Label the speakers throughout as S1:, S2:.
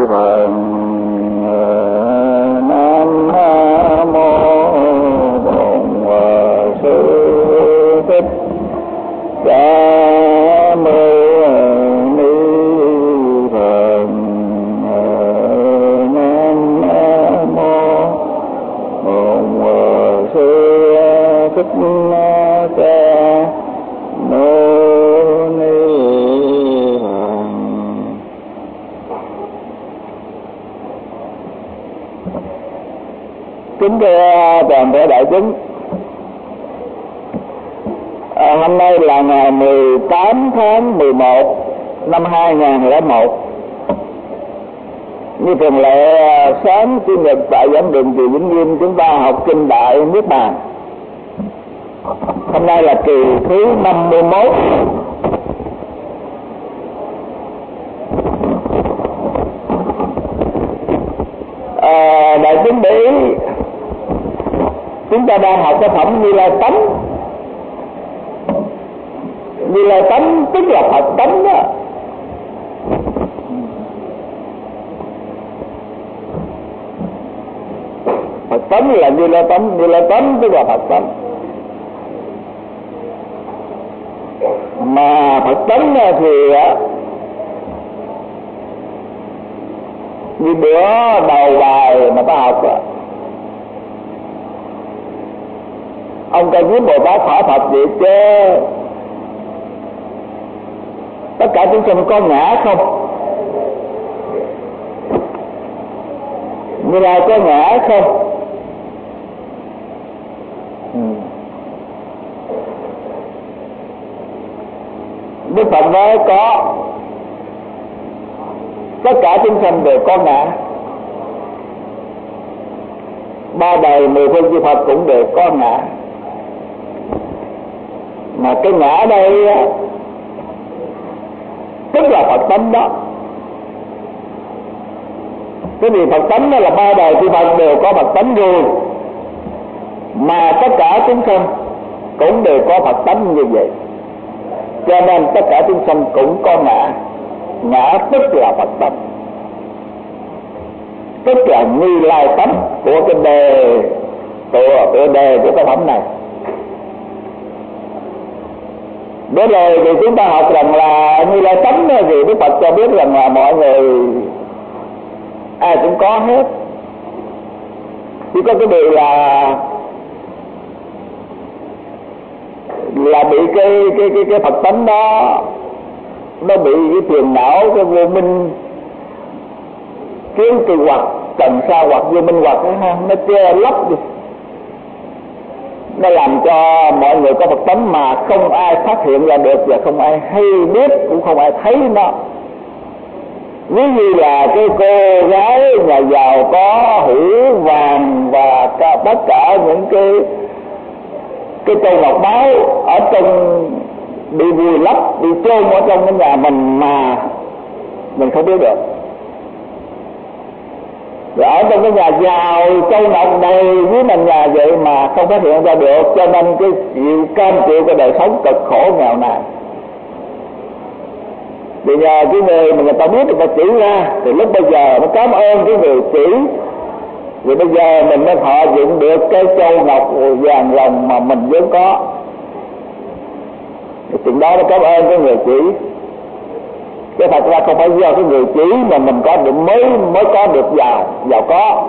S1: Phật. Nam mô Bổn Sư Thích Ca Mâu Ni Phật. Nam mô Bổn Sư Thích Ca Mâu Ni Phật. Kính thưa toàn thể đại chúng, hôm nay là ngày 18 tháng 11 năm 2001. Như thường lệ, sáng Chủ nhật tại giảng đường Chùa Vĩnh Nghiêm chúng ta học kinh Đại Niết Bàn. Hôm nay là kỳ thứ 51. Đại chúng để chúng ta đang học cái phẩm Như Lai Tánh. Như Lai Tánh tức là Phật tánh đó. Phật tánh là Như Lai Tánh, Như Lai Tánh tức là Phật tánh. Mà Phật tánh thì như bữa đầu bài mà ta học đó, ông Ca Diếp Bồ Tát hỏi Phật vậy chứ tất cả chúng sinh có ngã không? Như Lai có ngã không? Đức Phật nói có. Tất cả chúng sinh đều có ngã. Ba đời 10 phương chư Phật cũng đều có ngã. Mà cái ngã đây tức là Phật tánh đó. Cái gì Phật tánh đó là ba đời chư Phật đều có Phật tánh rồi. Mà tất cả chúng sinh cũng đều có Phật tánh như vậy. Cho nên tất cả chúng sinh cũng có ngã. Ngã tức là Phật tánh, tức là Như Lai tánh của cái đề tựa đề của cái phẩm này. Để rồi thì chúng ta học rằng là Như Lai tánh thì Đức Phật cho biết rằng là mọi người ai cũng có hết. Chỉ có cái điều là bị cái Phật tánh đó nó bị cái phiền não, cái vô minh, kiến kỳ hoặc, trần sa hoặc, vô minh hoặc nó che lấp đi. Nó làm cho mọi người có Phật tánh mà không ai phát hiện ra được và không ai hay biết, cũng không ai thấy nó. Ví như là cái cô gái nhà giàu có hữu vàng và tất cả những cái châu ngọc báu ở trong bị vùi lấp, bị chôn ở trong cái nhà mình mà mình không biết được. Rồi ở trong cái nhà giàu châu ngọc đầy với mình nhà vậy mà không phát hiện ra được, cho nên cái chịu cam chịu cái đời sống cực khổ nghèo nàn. Vì nhờ cái người mà người ta biết, người ta chỉ ra, thì lúc bây giờ nó cảm ơn cái người chỉ. Vì bây giờ mình mới thọ dụng được cái châu ngọc vàng rồng mà mình vốn có. Thì chuyện đó nó cảm ơn cái người chỉ. Chứ thật ra không phải do cái người chỉ mà mình có được mới có được giàu có.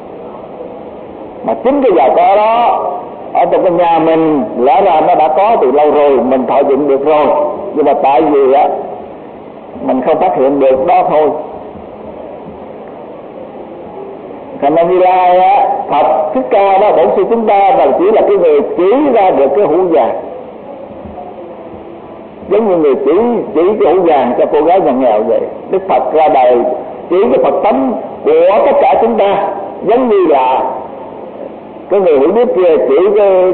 S1: Mà chính cái giàu có đó ở trong cái nhà mình lẽ ra nó đã có từ lâu rồi, mình thọ dụng được rồi. Nhưng mà tại vì á mình không phát hiện được đó thôi. Thành ra Như Lai á, Phật Thích Ca đó, Bổn Sư chúng ta là chỉ là cái người chỉ ra được cái hũ vàng. Giống như người chỉ cái hũ vàng cho cô gái nhà nghèo vậy. Đức Phật ra đời chỉ cái Phật tánh của tất cả chúng ta, giống như là cái người hiểu biết kia chỉ cái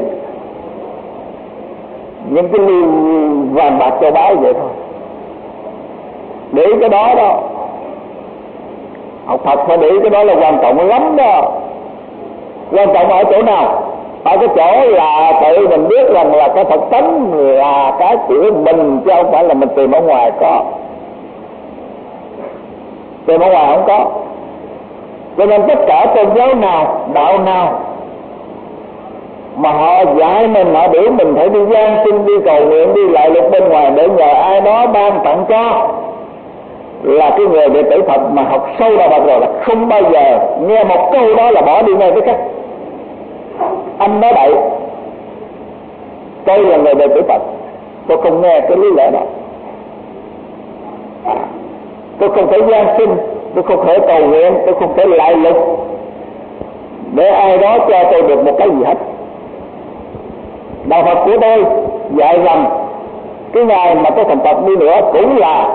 S1: những cái ly vàng bạc châu báu vậy thôi. Để cái đó đó, học Phật phải để cái đó là quan trọng lắm đó. Quan trọng ở chỗ nào? Ở cái chỗ là tự mình biết rằng là cái Phật tánh là cái của mình, chứ không phải là mình tìm ở ngoài có. Từ bên ngoài không có. Cho nên tất cả tôn giáo nào, đạo nào mà họ dạy mình, họ biểu mình phải đi gian sinh, đi cầu nguyện, đi lại lục bên ngoài để nhờ ai đó ban tặng cho, là cái người đệ tử Phật mà học sâu đạo Phật rồi là không bao giờ nghe một câu đó là bỏ đi ngay với cách anh nói bậy. Tôi là người đệ tử Phật, tôi không nghe cái lý lẽ đó. Tôi không thể gian sinh, tôi không thể cầu nguyện, tôi không thể lại lục để ai đó cho tôi được một cái gì hết. Đạo Phật của tôi dạy rằng cái ngày mà tôi thành Phật đi nữa cũng là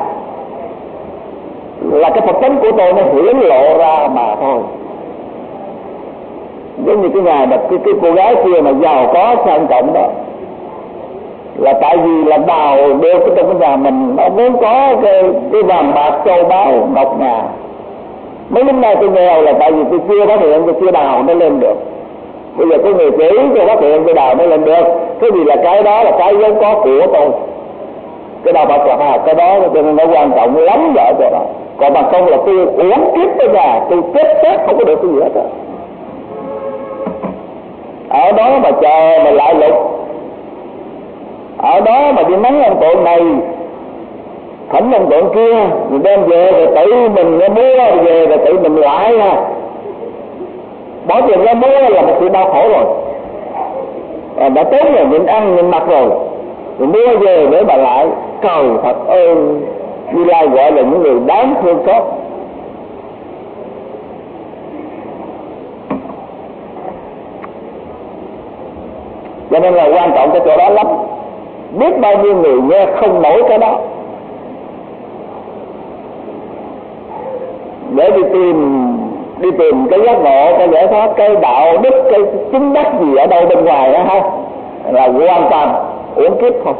S1: cái Phật tánh của tôi nó hiển lộ ra mà thôi. Giống như cái ngày mà cái cô gái kia mà giàu có sang trọng đó, là tại vì là đào đeo cái trong cái nhà mình, nó muốn có cái vàng bạc châu báu ngọc ngà. Mấy năm nay tôi nghèo là tại vì tôi chưa phát hiện, tôi chưa đào nó lên được. Bây giờ có người chỉ tôi phát hiện tôi đào nó lên được. Cái gì là cái đó là cái vốn có của tôi. Cái đạo Phật là cái đó cho nên nó quan trọng lắm vợ cho đó. Còn mà không là tôi uống kiếp tới nhà, tôi chết xét không có được cái gì hết á. Ở đó mà chờ mà lại lục, ở đó mà đi mắng ông tượng này, thỉnh ông tượng kia, mình đem về rồi tự mình mua về rồi tự mình lại ha. Bỏ tiền ra mua là một sự đau khổ rồi. Đã tốn rồi nhịn ăn nhịn mặc rồi mua về để mà lại. Trời Phật ơi, Như Lai gọi là những người đáng thương xót. Cho nên là quan trọng cái chỗ đó lắm. Biết bao nhiêu người nghe không nổi cái đó, để đi tìm cái giác ngộ, cái giải thoát, cái đạo đức, cái chứng đắc gì ở đâu bên ngoài đó ha, là hoàn toàn uổng kiếp thôi.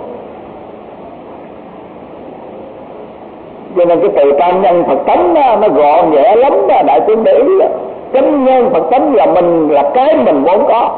S1: Cho nên cái từ tam nhân Phật tánh đó, nó gọn nhẹ lắm đó, đại chúng để ý đó. Chánh nhân Phật tánh là mình, là cái mình vốn có.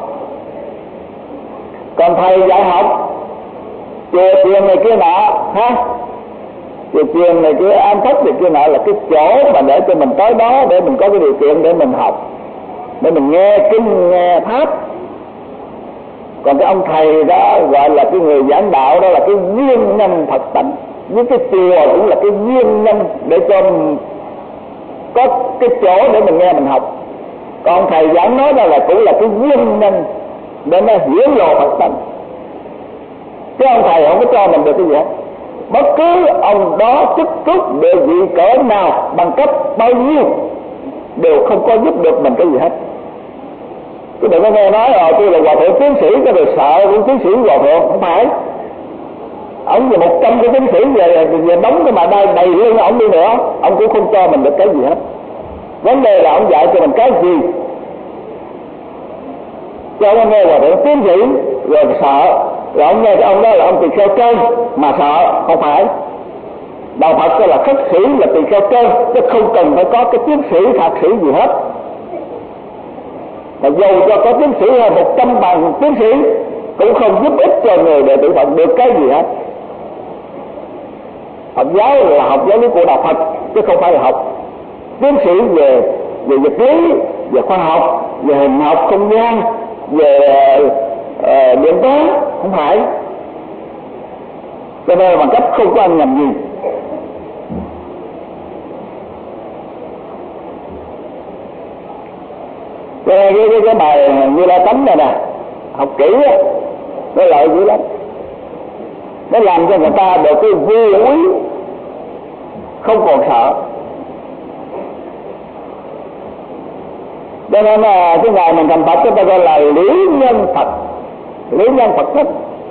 S1: Còn thầy dạy học chùa chiền này kia nọ ha, chùa chiền này kia, an thất này kia nọ là cái chỗ mà để cho mình tới đó, để mình có cái điều kiện để mình học, để mình nghe kinh nghe pháp. Còn cái ông thầy đó gọi là cái người giảng đạo, đó là cái duyên nhân Phật tánh. Với cái chùa cũng là cái duyên nhân để cho mình có cái chỗ để mình nghe mình học. Còn thầy giảng nói đó là cũng là cái duyên nhân để nó hiển lộ Phật tánh. Chứ ông thầy không có cho mình được cái gì hết. Bất cứ ông đó chức trúc địa vị cỡ nào, bằng cấp bao nhiêu, đều không có giúp được mình cái gì hết. Chứ đừng có nghe nói tôi là hòa thượng tiến sĩ cái rồi sợ cũng tiến sĩ hòa thượng, không phải. Ông về 100 cái tiến sĩ về đóng cái mà đầy lưng ông đi nữa, ông cũng không cho mình được cái gì hết. Vấn đề là ông dạy cho mình cái gì. Cho nó nghe hòa thượng tiến sĩ rồi sợ, rồi ông nghe cái ông đó là ông tỳ kheo trên mà sợ, không phải. Đạo Phật đó là khất sĩ, là tỳ kheo trên, chứ không cần phải có cái tiến sĩ thạc sĩ gì hết. Mà dù cho có tiến sĩ hay 100 bằng tiến sĩ cũng không giúp ích cho người đệ tử Phật được cái gì hết. Phật giáo là học giáo lý của đạo Phật, chứ không phải là học tiến sĩ về vật lý, về khoa học, về hình học không gian, về điện toán, không phải. Cho nên bằng cấp không có ăn nhầm gì. Cho nên cái bài Như Lai Tánh này nè, học kỹ á, nó lợi dữ lắm. Nó làm cho người ta được cái vui quý, không còn sợ. Cho nên là cái ngày mình thành Phật chúng ta gọi là lý nhân Phật, lý nhân Phật tánh.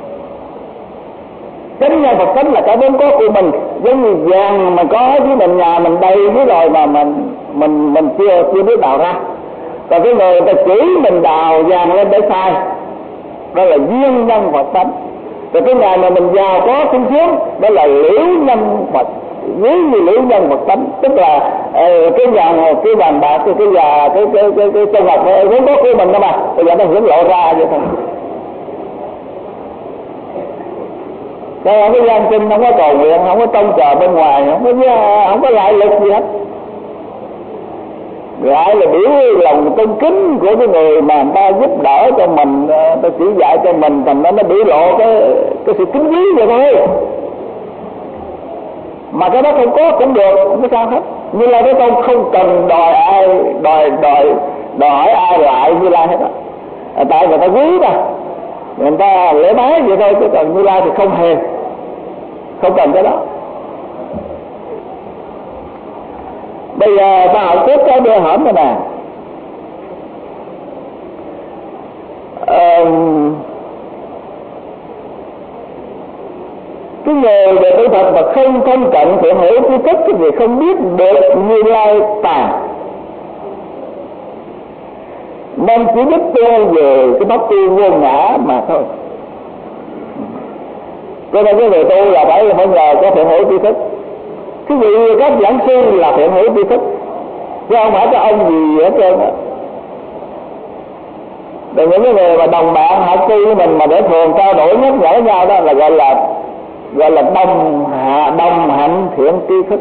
S1: Chánh nhân Phật tánh là cái vốn có của mình, giống như vàng mà có với mình, nhà mình đầy với rồi mà mình chưa biết đào ra. Còn cái người ta chỉ mình đào vàng lên để sai, đó là duyên nhân Phật tánh. Rồi cái ngày mà mình giàu có sung sướng, đó là liễu nhân Phật, ví như liễu nhân Phật tánh, tức là cái vàng bạc, cái châu ngọc vốn có của mình đó mà, bây giờ nó hiển lộ ra vậy thôi. Cái gian sinh không có cầu nguyện, không có trông chờ bên ngoài, không có lại lực gì hết. lại là biểu lòng tôn kính của cái người mà người ta giúp đỡ cho mình, ta chỉ dạy cho mình, thành nó biểu lộ cái sự kính quý vậy thôi. Mà cái đó không có cũng được, không có sao hết. Như Lai Thế Tôn không cần đòi hỏi ai lại Như Lai hết á. Tại người ta quý mà, người ta lễ bái vậy thôi, chứ còn Như Lai thì không hề, không cần cái đó. Bây giờ ta học tiếp cái đưa hổm này nè. Cái người về tu thật mà không thân cận thiện hữu tri thức thì không biết được Như Lai tàn, nên chỉ biết tu về cái pháp tu vô ngã mà thôi. Cho nên cái người tu là phải nhờ có thiện hữu tri thức. Cái vị các giảng sư là thiện hữu tri thức, chứ không phải cái ông gì hết trơn á. Rồi những cái người mà đồng bạn học tu với mình mà để thường trao đổi nhắc nhở nhau đó là gọi là đồng hạnh thiện tri thức.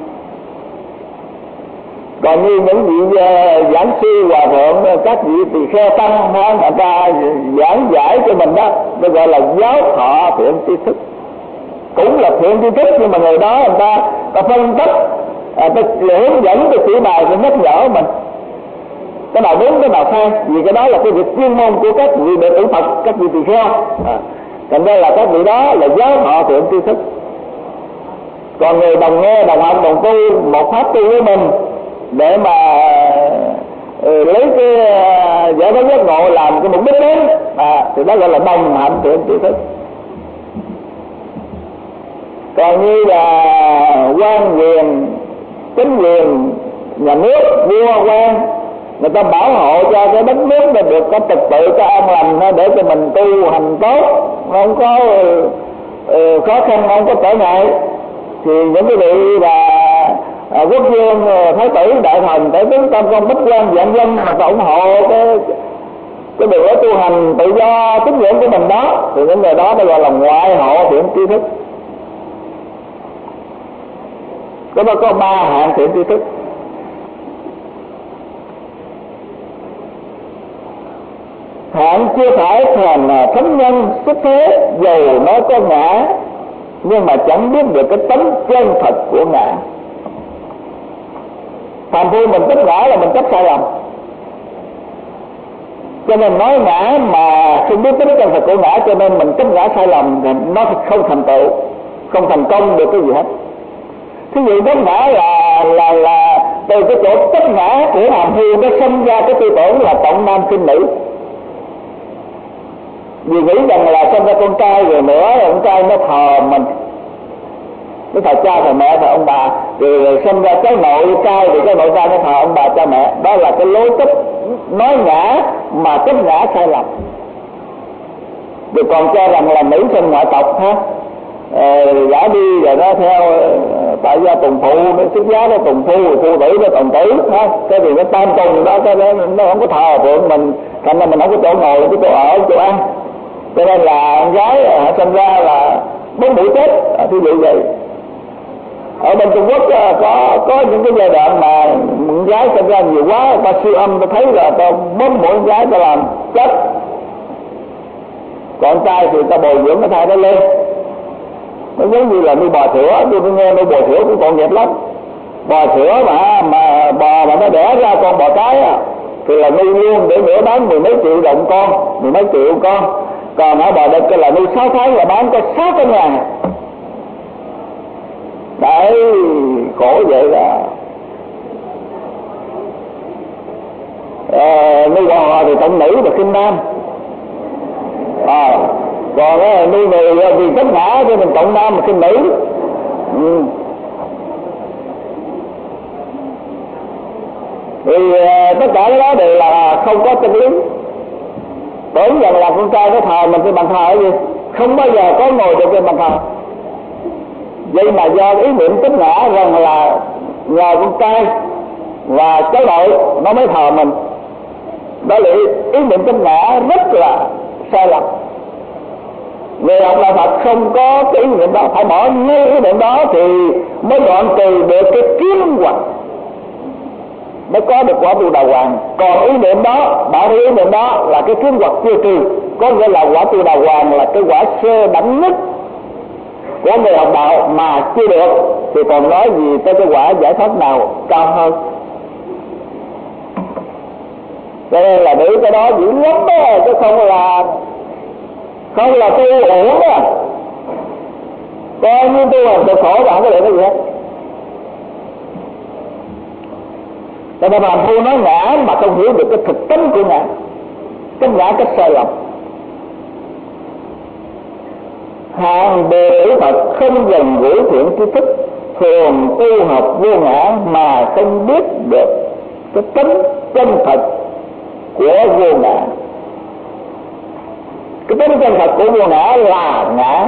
S1: Còn như những vị giảng sư hòa thượng, các vị tỳ kheo tăng, người ta giảng giải cho mình đó, nó gọi là giáo thọ thiện tri thức, cũng là thiện tri thức. Nhưng mà người đó người ta phân tích, ta hướng dẫn, ta chỉ bài, ta nhắc nhở mình cái nào đúng cái nào sai, vì cái đó là cái việc chuyên môn của các vị đệ tử Phật, các vị tỳ kheo. Thành ra là các vị đó là giáo thọ thiện tri thức. Còn người đồng nghe, đồng học, đồng tu một pháp tu với mình để mà lấy cái giải thoát giác ngộ làm cái mục đích đến, thì đó gọi là đồng hạnh thiện tri thức. Còn như là quan quyền, chính quyền nhà nước, vua quan, người ta bảo hộ cho cái đất nước là được có trật tự, có an lành, để cho mình tu hành tốt, không có khó khăn, không có trở ngại. Thì những cái vị là quốc vương, thái tử, đại thần, tể tướng, tam công, bách quan, vạn dân mà ta ủng hộ cái đường lối tu hành tự do tín ngưỡng của mình đó, thì những người đó gọi là ngoại hộ thiện tri thức. Cái đó có 3 hạng thiện tri thức. Hạng chưa phải thành thánh nhân xuất thế, dầu nó có ngã nhưng mà chẳng biết được cái tánh chân thật của ngã. Phàm phu mình chấp ngã là mình chấp sai lầm, cho nên nói ngã mà không biết tính chân thật của ngã, cho nên mình chấp ngã sai lầm thì nó không thành tựu, không thành công được cái gì hết. Thí dụ chấp ngã là từ cái chỗ chấp ngã của phàm phu nó sinh ra cái tư tưởng là trọng nam khinh nữ, vì nghĩ rằng là sinh ra con trai rồi nữa con trai nó thờ mình, nó thờ cha thờ mẹ thờ ông bà, rồi sinh ra cháu nội trai thì cháu nội trai nó thờ ông bà cha mẹ. Đó là cái lối chấp nói ngã mà chấp ngã sai lầm. Rồi còn cho rằng là nữ sinh ngoại tộc ha, giả đi rồi nó theo tại gia tùng phụ, nó xuất giá nó tùng phu, phu tử nó tùng tử ha, cái gì nó tam tùng đó, cái nó không có thờ phượng mình, thành ra mình không có chỗ ngồi, không có chỗ ở, chỗ ăn. Cho nên là con gái họ sinh ra là 4 mũi chết, thí dụ vậy. Ở bên Trung Quốc có những cái giai đoạn mà con gái sinh ra nhiều quá, ta siêu âm ta thấy là ta 4 mũi con gái ta làm chết. Còn trai thì ta bồi dưỡng cái thai nó lên. Nó giống như là nuôi bò sữa, tôi nghe nuôi bò sữa cũng tội nghiệp lắm. Bò sữa mà bò mà nó đẻ ra con bò cái thì là nuôi luôn để nữa bán 10 mấy triệu đồng con, 10 mấy triệu con. Còn ở bò đực là nuôi 6 tháng là bán có 600.000. Đấy, khổ vậy đó. Nuôi bò thì trọng nữ và khinh nam. Còn nuôi người vì chấp ngã cho mình trọng nam và khinh nữ. Thì tất cả cái đó đều là không có chân lý. Tưởng rằng là con trai nó thờ mình trên bàn thờ cái gì, không bao giờ có ngồi được trên bàn thờ. Vậy mà do ý niệm chấp ngã rằng là nhờ con trai và cháu nội nó mới thờ mình, đó là ý niệm chấp ngã rất là sai lầm. Người học đạo Phật không có cái ý niệm đó, phải bỏ ngay ý niệm đó thì mới đoạn trừ được cái kiến hoặc. mới có được quả tu đà hoàng. Còn ý niệm đó, bảo ý niệm đó là cái kiến hoặc chưa trừ, có nghĩa là quả tu đà hoàng là cái quả sơ đẳng nhất của người học đạo mà chưa được, thì còn nói gì tới cái quả giải thoát nào cao hơn. Cho nên là để cái đó dữ lắm đó, chứ không là tu ổn đó. Coi như tu là cực khổ mà không có được cái gì hết. Cho nên phàm phu nói ngã mà không hiểu được cái thực tính của ngã, cái ngã cách sai lầm. Hàng bề Phật không gần gũi thiện tri thức, thường tu học vô ngã mà không biết được cái tính chân thật của vô ngã. Cái tính chân thật của vô ngã là ngã.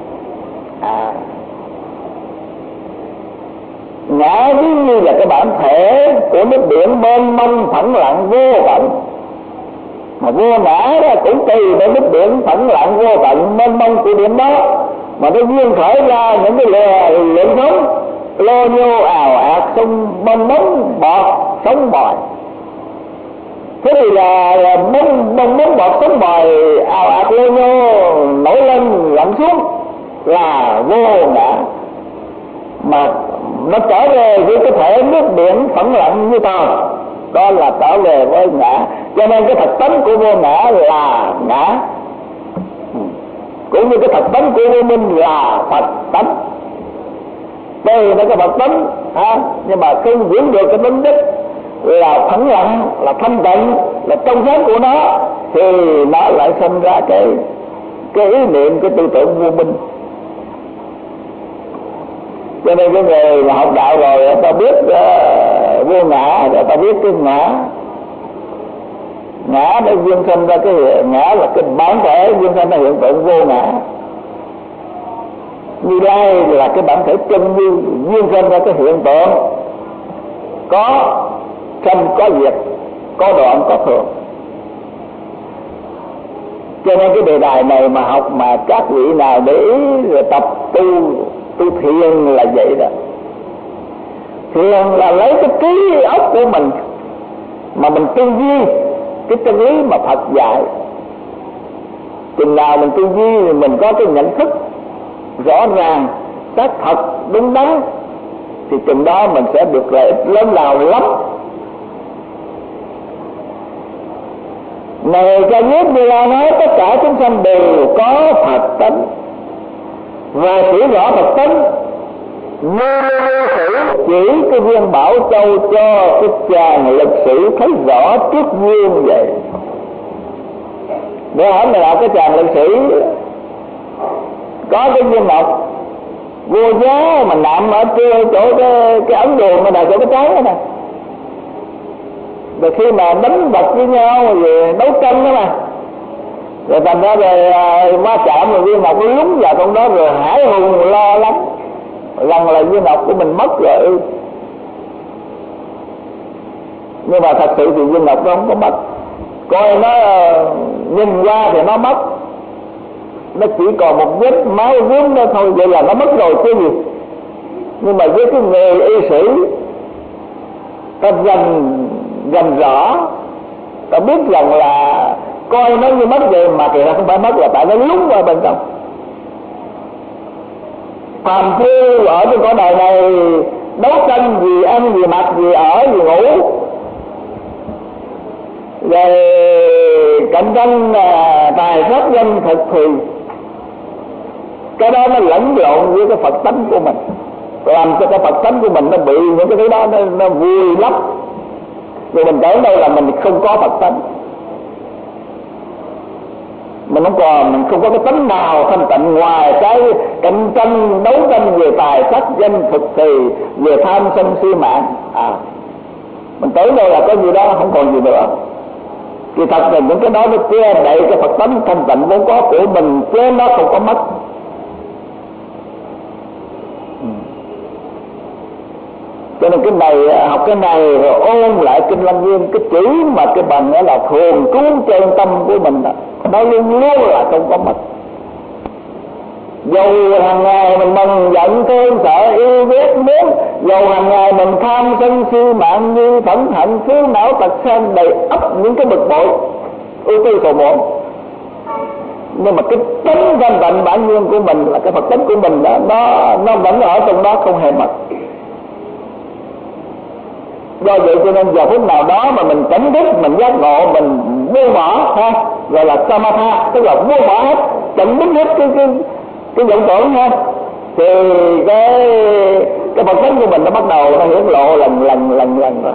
S1: Ngã giống như là cái bản thể của nước biển mênh mông phẳng lặng vô tận, mà vô ngã đó cũng tùy theo nước biển phẳng lặng vô tận mênh mông của điểm đó mà nó duyên khởi ra những cái lượng sống lô nhô ào ạt sông bong bóng bọt sống bòi. Thế thì là bong bóng bọt sống bòi ào ạt lô nhô nổi lên lặn xuống là vô ngã, mà nó trở về với cái thể nước biển phẳng lặng như tao, đó là trở về với ngã. Cho nên cái thật tánh của vô ngã là ngã, cũng như cái thật tánh của vô minh là Phật tánh. Đây là cái Phật tánh nhưng mà không giữ được cái tính chất là phẳng lặng, là thanh tịnh, là trong sáng của nó, thì nó lại sinh ra cái ý niệm, cái tư tưởng vô minh. Cho nên cái người mà học đạo rồi ta biết vô ngã, rồi ta biết cái ngã nó duyên sinh ra cái ngã là cái bản thể duyên sinh ra hiện tượng vô ngã. Như Lai là cái bản thể chân như duyên sinh ra cái hiện tượng có sanh có diệt, có đoạn có thường. Cho nên cái đề tài này mà học mà các vị nào để ý rồi tập tu thiền là vậy đó. Thiền là lấy cái trí óc của mình mà mình tư duy cái chân lý mà Phật dạy. Chừng nào mình tư duy thì mình có cái nhận thức rõ ràng, xác thật, đúng đắn, thì chừng đó mình sẽ được lợi ích lớn lao lắm. Này cha Nhất Như Lai nói tất cả chúng sanh đều có Phật tánh, và chỉ rõ Phật tánh như chỉ cái viên Bảo Châu cho cái chàng lịch sử thấy rõ trước gương vậy. Để hỏi này là cái chàng lịch sử có cái viên ngọc vô giá mà nằm ở chỗ cái ấn đường mà là chỗ cái trái đó nè. Rồi khi mà đánh vật với nhau rồi đấu tranh đó mà, rồi thành ra rồi va chạm rồi viên ngọc nó lúng vào trong đó, rồi hải hùng lo lắm rằng là viên ngọc của mình mất rồi. Nhưng mà thật sự thì viên ngọc nó không có mất, coi nó nhìn qua thì nó mất, nó chỉ còn một vết máu rướm đó thôi, vậy là nó mất rồi chứ gì. Nhưng mà với cái người y sĩ ta dần rõ, ta biết rằng là coi nó như mất vậy mà kỳ ra không phải mất, là tại nó lúng vào bên trong. Phàm phu ở trên cõi đời này đấu tranh vì ăn, vì mặc, vì ở, vì ngủ, rồi cạnh tranh tài pháp danh thực thì cái đó nó lẫn lộn với cái Phật tánh của mình, làm cho cái Phật tánh của mình nó bị những cái thứ đó nó vui lắm. Rồi mình tưởng đâu là mình không có Phật tánh, mình không có cái tánh nào thanh tịnh ngoài cái cạnh tranh đấu tranh về tài sắc danh thực thì, về tham sân si mạng. Mình tưởng đâu là có gì đó, không còn gì nữa. Thì thật là những cái đó nó che đậy cái Phật tánh thanh tịnh vốn có của mình, chứ nó không có mất. Cho nên cái này, học cái này rồi ôn lại Kinh Lăng Nghiêm, cái chữ mà cái bằng đó là thường trú trên tâm của mình đó, nó luôn luôn là không có mất. Dầu hàng ngày mình mừng giận thương sợ yêu ghét muốn, dầu hàng ngày mình tham sân si mạng như phẫn hận phiếu não tật sang đầy ắp những cái bực bội ưu tư sầu muộn. Nhưng mà cái tính thanh tịnh bản nhiên của mình là cái Phật tính của mình đó, nó vẫn ở trong đó không hề mất. Do vậy cho nên giờ phút nào đó mà mình tỉnh thức, mình giác ngộ, mình buông bỏ ha, gọi là samatha, tức là buông bỏ hết, chặn đứt hết cái vọng tưởng ha, thì cái Phật tính của mình nó bắt đầu nó hiển lộ lần rồi.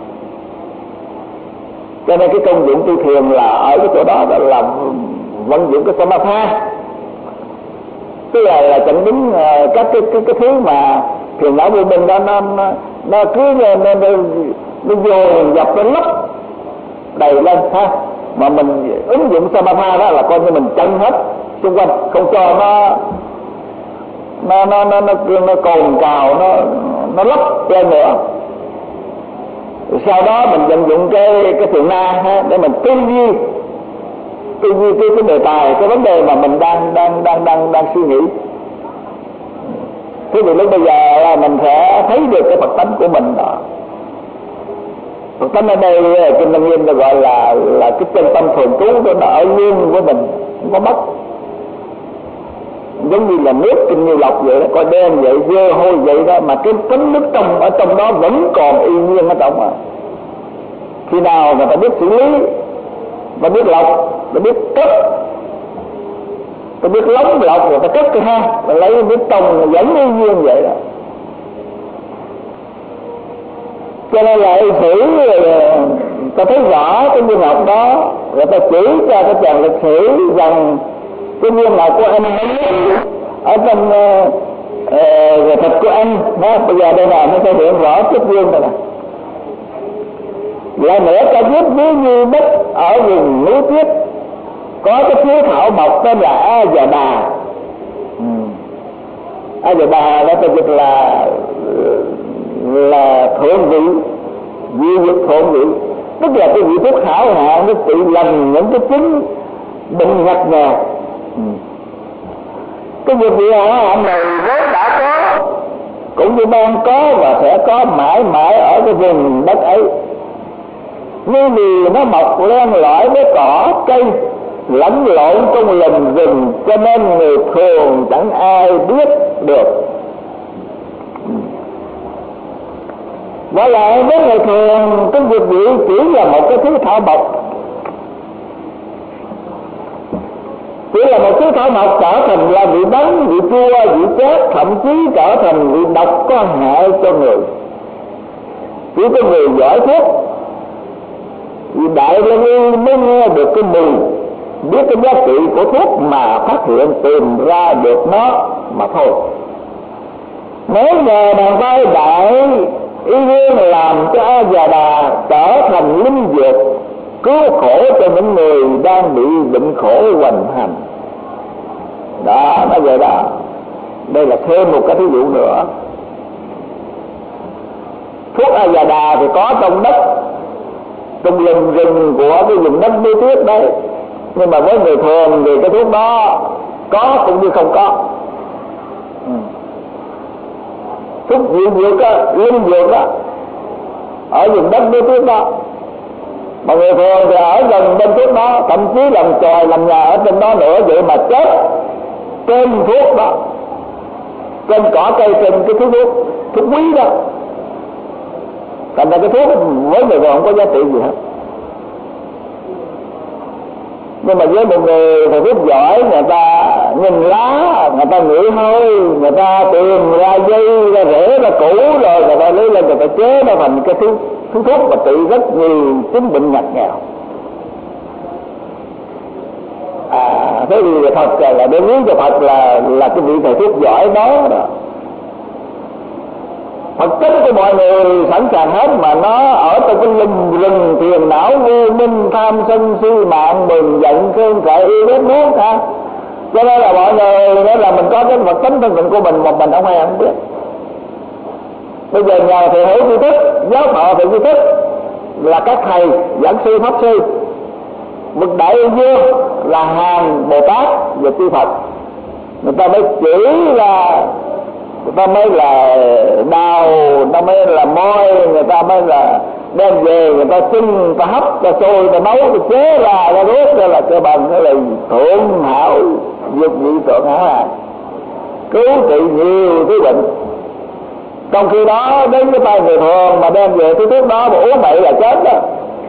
S1: Cho nên cái công dụng tu thiền là ở cái chỗ đó là vận dụng cái samatha, tức là chặn đứng các cái thứ mà thiền não vô minh đó nó cứ nó vô dập nó lấp đầy lên ha, mà mình ứng dụng samatha đó là coi như mình chặn hết xung quanh, không cho nó cồn cào, nó lấp lên nữa. Rồi sau đó mình vận dụng cái thiền na ha, để mình tư duy cái đề tài, cái vấn đề mà mình đang suy nghĩ. Thế thì lúc bây giờ là mình sẽ thấy được cái Phật tánh của mình đó. Phật tánh ở đây Kinh Lăng Nghiêm gọi là cái chân tâm thường trú, nó ở luôn với mình, không có mất. Giống như là nước trên như lọc vậy đó, coi đen vậy, dơ hôi vậy đó, mà cái tánh nước ở trong đó vẫn còn y nguyên ở trong. Khi nào người ta biết xử lý, ta biết lọc, ta biết cất, ta biết lóng lọc rồi ta cất cái ha, ta lấy nước trong vẫn y nguyên vậy đó. Cho nên là y sử ta thấy rõ cái viên ngọc đó, rồi ta chỉ cho cái chàng lịch sử rằng cái viên ngọc của anh ở trong thịt của anh đó, bây giờ đây là nó sẽ hiện rõ cái viên này nè. Lại nữa ta biết ví như đất ở vùng núi tuyết có cái phiếu thảo mộc tên là A Già Đà. A Già Đà đó ta dịch là thượng vị, vị vực thượng vị, tức là cái vị thuốc hảo hạng nó tự lành những cái chứng bệnh ngặt nghèo. Cái việc vị hảo hạng này vốn đã có, cũng như đang có và sẽ có mãi mãi ở cái vùng đất ấy. Nhưng vì nó mọc len lỏi với cỏ cây lẫn lộn trong lùm rừng, cho nên người thường chẳng ai biết được. Và lại với người thường, cái việc vị chỉ là một cái thứ thảo mộc, chỉ là một thứ thảo mộc trở thành là vị đắng, vị chua, vị chát, thậm chí trở thành vị độc có hại cho người. Chỉ có người giỏi thuốc, vì Đại Lương Y mới nghe được cái mùi, biết cái giá trị của thuốc mà phát hiện tìm ra được nó mà thôi. Nếu nhờ bàn tay Đại Y Hương làm cho A Già Đà trở thành linh dược cứu khổ cho những người đang bị bệnh khổ hoành hành đó, nó vậy đó. Đây là thêm một cái thí dụ nữa. Thuốc A Già Đà thì có trong đất, trong lùm rừng của cái vùng đất núi tuyết đấy, nhưng mà với người thường thì cái thuốc đó có cũng như không có. Thuốc diệu dược á, linh dược á, ở vùng đất núi tuyết đó, mà người thường thì ở gần bên thuốc đó, thậm chí làm tròi làm nhà ở trên đó nữa, vậy mà chết trên thuốc đó, trên cỏ cây, trên cái thuốc quý đó. Thành ra cái thuốc với người thường không có giá trị gì hết. Nhưng mà với một người thầy thuốc giỏi, người ta nhìn lá, người ta ngửi hơi, người ta tìm ra dây, ra rễ, ra củ, rồi người ta lấy lên, người ta chế nó thành cái thứ thuốc mà trị rất nhiều chứng bệnh ngặt nghèo. Thế thì thật là để biết cho Phật là cái vị thầy thuốc giỏi đó. Phật tính của mọi người sẵn sàng hết, mà nó ở trong cái lùm rừng phiền não vô minh tham sân si mạng mừng giận thương cậy yêu ghét muốn ha. Cho nên là mọi người nói là mình có cái Phật tính thân phận của mình mà mình không ai không biết. Bây giờ nhờ thầy hữu tri thức, giáo thọ thầy tri thức là các thầy giảng sư pháp sư, bậc đại yêu dương là hàng Bồ Tát và chư Phật, người ta mới chỉ ra, người ta mới là đào, người ta mới là môi, người ta mới là đem về người ta xin, người ta hấp, người ta sôi, người ta nấu, người ta chế ra, người ta đốt ra là cho bằng cái là thượng hảo dược vị, thượng hảo à, cứu trị nhiều thứ bệnh. Trong khi đó đến cái tay người thường mà đem về cái thuốc đó mà uống bậy là chết đó,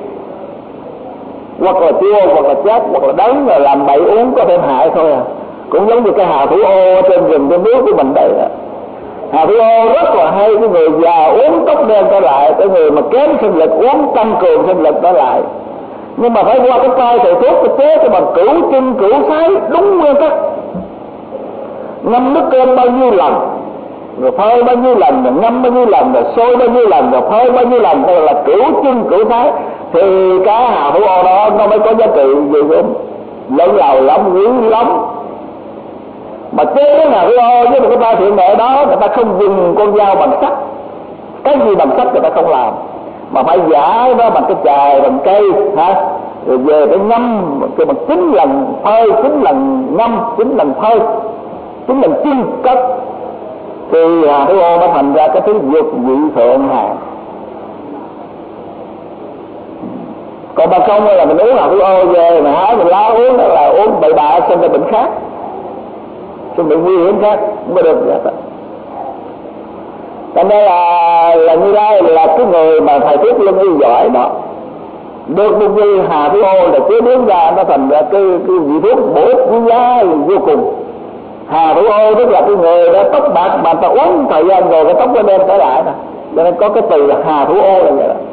S1: hoặc là chua, hoặc là chết, hoặc là đắng, rồi làm bậy uống có thêm hại thôi à. Cũng giống như cái hà thủ ô trên rừng trên nước của mình đây đó. Hà thủ ô rất là hay, cái người già uống tóc đen trở lại, cái người mà kém sinh lực uống tăng cường sinh lực trở lại. Nhưng mà phải qua cái tay thầy thuốc cái chế cái bằng cửu chân cửu sái đúng nguyên tắc. Ngâm nước cơm bao nhiêu lần, rồi phơi bao nhiêu lần, rồi ngâm bao nhiêu lần, rồi sôi bao nhiêu lần, rồi phơi bao nhiêu lần, đó là cửu chân cửu sái, thì cái hà thủ ô đó nó mới có giá trị gì cũng lớn lầu lắm, quý lắm. Mà chế cái hà thủ ô với một cái tay thiện nghệ đó, người ta không dùng con dao bằng sắt, cái gì bằng sắt người ta không làm, mà phải giả nó bằng cái chài, bằng cây hả, rồi về phải ngâm cái bằng 9 lần phơi, 9 lần ngâm, 9 lần phơi, 9 lần chiên cất, thì hà thủ ô nó thành ra cái thứ dược vị thượng hạng. Còn mà không là mình uống hà thủ ô về mà hái mình lá uống, đó là uống bậy bạ sinh ra bệnh khác, sinh bệnh nguy hiểm khác, không có được vậy. Cho nên là Như Lai là cái người mà thầy thuốc lương y giỏi đó, được một viên hà thủ ô là chế biến ra nó thành ra cái vị thuốc bổ quý giá vô cùng. Hà thủ ô tức là cái người đó tóc bạc mà ta uống thời gian rồi cái tóc nó đen trở lại nè, cho nên có cái từ là hà thủ ô là vậy đó.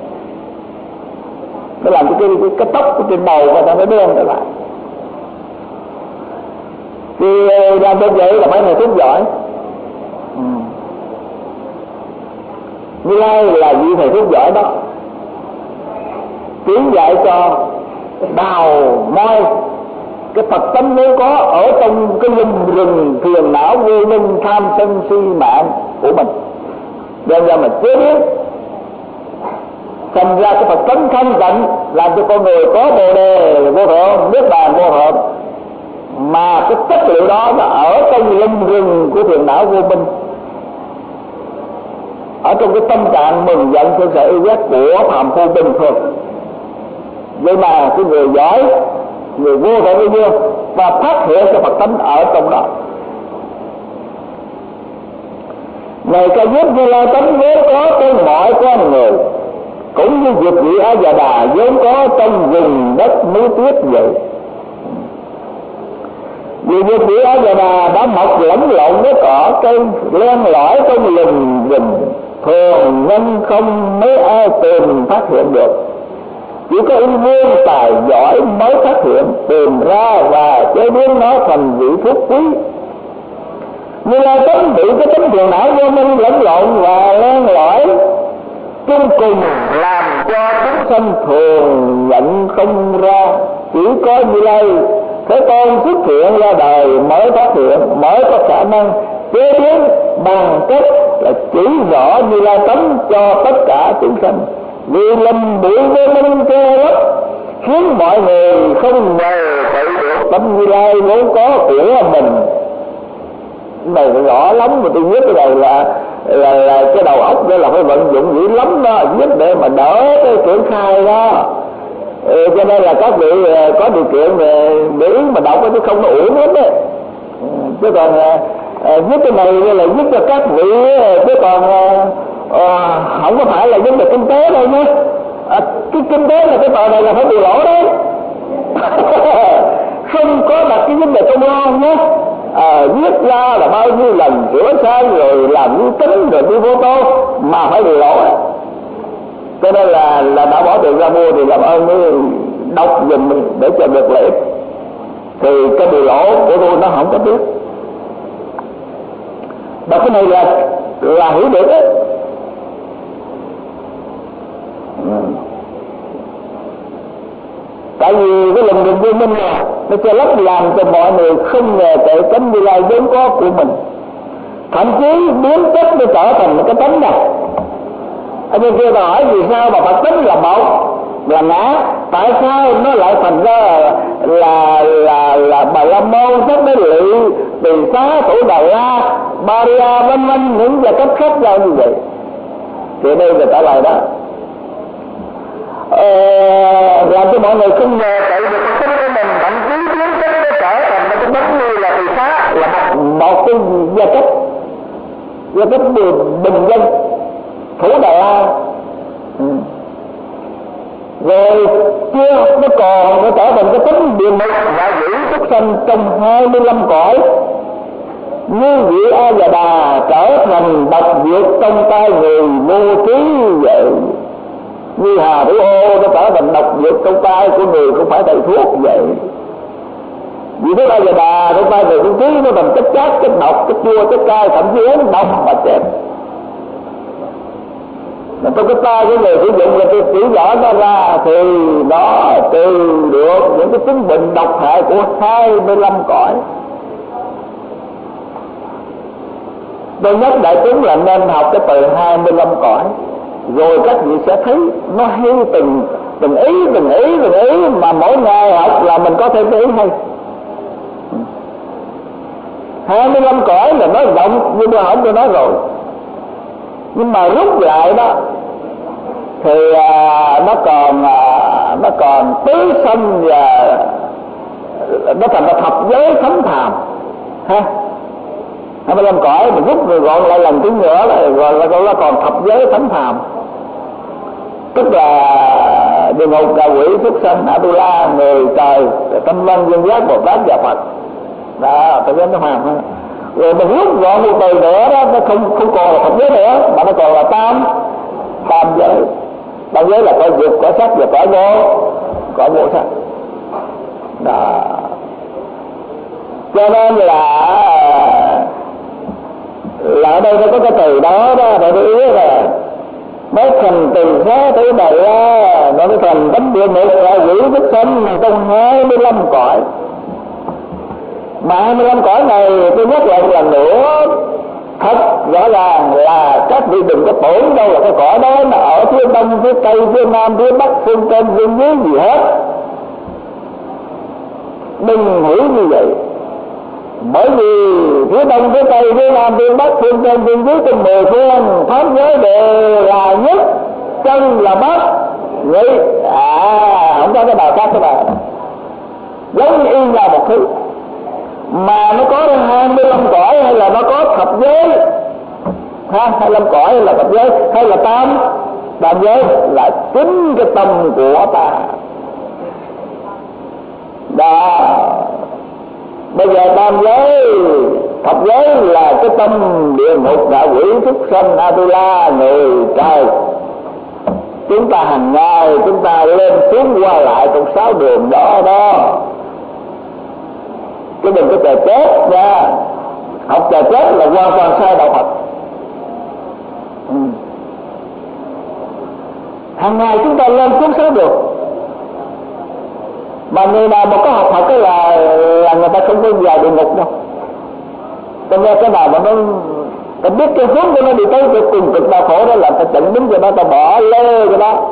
S1: Nó làm cho cái tóc trên đầu người ta nó đen trở lại. Thì làm được vậy là phải thầy thuốc giỏi. Như Lai là vị thầy thuốc giỏi đó, chỉ dạy cho đào moi cái Phật tánh nếu có ở trong cái lùm rừng phiền não vô minh tham sân si mạng của mình, đem ra mình chế biến thành ra cái Phật tánh thanh tịnh, làm cho con người có bồ đề vô thượng, niết bàn vô thượng. Mà cái chất liệu đó nó ở trong lùm rừng của phiền não vô minh, ở trong cái tâm trạng mừng giận sân sợ yêu ghét của phàm phu bình thường. Vậy mà cái người giỏi, người vô thượng yêu dương và phát hiện cái Phật tánh ở trong đó. Ngài Ca Diếp Như Lai tánh vốn có trong mọi con người, cũng như Diệp Vị A Già Đà vốn có trong vùng đất núi tuyết vậy. Vì Diệp Vị A Già Đà đã mọc lẫn lộn với cỏ cây, len lỏi trong lùm rừng, thường nhân không mấy ai tìm phát hiện được. Chỉ có Yên Vương tài giỏi mới phát hiện, tìm ra và chế biến nó thành vị thuốc quý. Như Lai tánh bị cái tánh phiền não vô minh lẫn lộn và len lỏi, cuối cùng làm cho chúng sanh thường nhận không ra. Chỉ có Như Lai Thế Tôn xuất hiện ra đời mới phát hiện, mới có khả năng chế biến bằng cách là chỉ rõ Như Lai tánh cho tất cả chúng sanh. Vì lầm bụi vô minh che lấp, khiến mọi người không ngờ phải được tánh Như Lai vốn có của mình. Cái này rõ lắm, mà tôi biết cái này là cái đầu óc đó là phải vận dụng dữ lắm đó, viết để mà đỡ cái triển khai đó. Cho nên là các vị có điều kiện để ý mà đọc chứ không nó uổng hết đấy. Chứ còn viết cái này là viết cho các vị, chứ còn không có phải là vấn đề kinh tế đâu nhé. Cái kinh tế là cái tờ này là phải bị lỗ đấy. Không có đặt cái vấn đề công lao nhé. Viết ra là bao nhiêu lần sửa sai rồi làm như tính rồi đi vô tô mà phải bị lỗ. Cho nên là đã bỏ tiền ra mua thì làm ơn mới đọc dùm để cho được lợi ích. Thì cái bị lỗ của tôi nó không có biết. Và cái này là hiểu được đấy. Tại vì cái lòng đường vô minh này nó cho lấp làm cho mọi người không ngờ tới tánh Như Lai vốn có của mình, thậm chí biến chất nó trở thành cái tánh này. Anh em kia hỏi vì sao mà Phật tánh là một, là ngã, tại sao nó lại thành ra là Bà La Môn, Sắc Đế Lị, Tỳ Xá, Thủ Đà La, Ba Ria vân vân những giai cấp khác nhau như vậy? Thì đây là trả lời đó. làm cho mọi người không ngờ tại vì cái tính của mình thậm chí biến tính nó trở thành nó cũng giống như là tỳ phá, là một cái gia cấp bình dân thủ đại. Rồi chưa nó còn nó trở thành cái tính địa ngục và quỷ súc sanh trong 25 cõi. Như vị A Già Đà trở thành độc dược trong tay người vô trí vậy, như Hà Thủ Ô nó trở thành độc dược trong tay của người không phải thầy thuốc vậy. Vì thế A Già Đà trong tay người vô trí nó thành chất chát, chất độc, chất chua, chất cay, thậm chí uống độc mà chết. Mà trong cái tay của người sử dụng là tôi chỉ rõ nó ra thì nó trừ được những cái chứng bệnh độc hại của 25 cõi. Tôi nhắc đại chúng là nên học cái từ 25 cõi, rồi các vị sẽ thấy nó hay từng ý mà mỗi ngày học là mình có thêm cái ý hay. 25 cõi là nói rộng như tôi không tôi nói rồi, nhưng mà rút lại đó thì nó còn tứ sanh và nó thành là thập giới thánh phàm ha. 25 cõi mình rút rồi gọn lại lần thứ nữa là gọi là nó còn thập giới thánh phàm, tức là địa ngục, ngạ quỷ, súc sanh, A-tu-la, người, trời, tâm lân, dương giác, Bồ Tát và Phật. Đó, thập giới thánh phàm ha. Rồi mình rút gọn một từ nữa đó, nó không còn là thập giới nữa mà nó còn là tam giới. Tam giới là cõi dục, cõi sắc và cõi vô sắc. Đó. Cho nên là ở đây nó có cái từ đó để tôi ý là nó thành từ thế thứ này nó mới thành tánh địa ngục và quỷ súc sanh trong 25 cõi. Mà 25 cõi này tôi nhắc lại một lần nữa, thật rõ ràng là các vị đừng có tưởng đâu là cái cõi đó nó ở phía đông, phía tây, phía nam, phía bắc, phương trên, phương dưới gì hết. Đừng nghĩ như vậy. Bởi vì phía đông, phía tây, phía nam, phía bắc, phương trên, phương dưới trên 10 phương pháp giới đều là nhất, chân là bắc, nghĩ không có cái nào khác cái nào, giống như yên là một thứ. Mà nó có 25 cõi hay là nó có thập giới ha, 25 cõi hay là thập giới hay là tam giới là chính cái tâm của ta. Đó, bây giờ tam giới, thập giới là cái tâm địa ngục, ngạ quỷ, súc sanh, A-tu-la, người, trời. Chúng ta hàng ngày chúng ta lên xuống qua lại trong 6 đường đó. Chứ đừng có chờ chết nha. Học chờ chết là hoàn toàn sai đạo Phật. Hàng ngày chúng ta lên xuống 6 đường. Mà người nào mà có học Phật là người ta không có vào địa ngục đâu. Cho nên cái nào mà ta biết cái hướng của nó đi tới cái cùng cực đau khổ đó là ta chặn đứng cho nó, ta bỏ lê cho nó.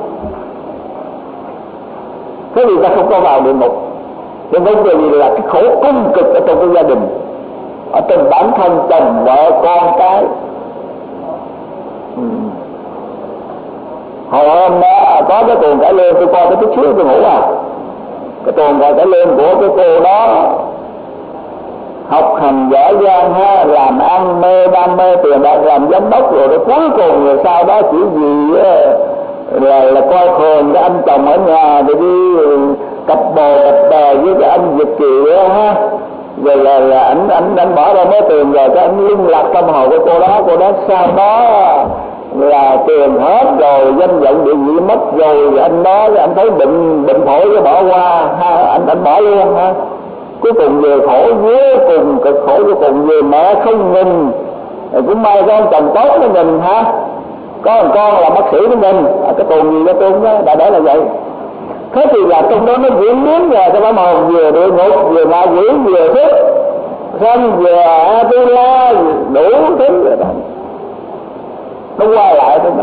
S1: Thế vì ta không có vào địa ngục. Địa ngục vì là cái khổ cung cực ở trong cái gia đình, ở trong bản thân chồng vợ con cái. Hồi hôm đó có cái tuần cải lương, tôi coi cái chút xíu tôi ngủ cái tuần cải lương của cái cô đó học hành giỏi giang ha, làm ăn đam mê tiền bạc, làm giám đốc rồi đó, cuối cùng rồi sau đó chỉ vì là coi thường cái anh chồng ở nhà để đi cặp bè với cái anh Việt Kiều ha, rồi là anh bỏ ra mấy tiền rồi cái anh liên lạc tâm hồn của cô đó sau đó là tiền hết rồi, danh vọng địa vị mất rồi, anh đó anh thấy bệnh phổi cái bỏ qua ha, anh bỏ luôn ha. Cuối cùng về khổ dưới cùng cực khổ, cuối cùng về mẹ không nhìn, cũng may con chồng tốt nó nhìn ha, có một con là bác sĩ nó nhìn, cái tuần gì đó tôi không đó, đã là vậy. Thế thì là trong đó nó diễn biến về cái tâm hồn, vừa địa ngục, vừa ngạ quỷ, vừa thích sanh, vừa A-tu-la, đủ thứ rồi đó. Nó qua lại thôi đó.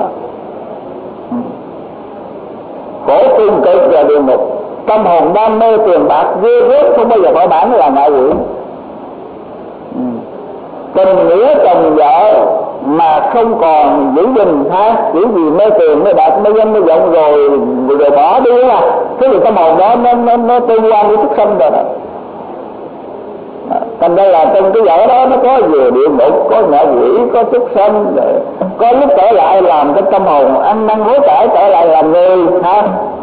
S1: Khổ cung cực và địa ngục. Tâm hồn đam mê tiền bạc ghê rớt không bao giờ thỏa mãn là ngạ quỷ. Tình nghĩa chồng vợ mà không còn giữ gìn chỉ vì mê tiền mê bạc mê danh mê vọng rồi bỏ đi là cái gì tâm hồn đó nó tương quan với xuất sanh rồi đó. Thành ra là trong cái vở đó nó có vừa địa ngục, có ngạ quỷ, có xuất sanh, có lúc trở lại làm cái tâm hồn ăn năn hối cải trở lại làm người ha.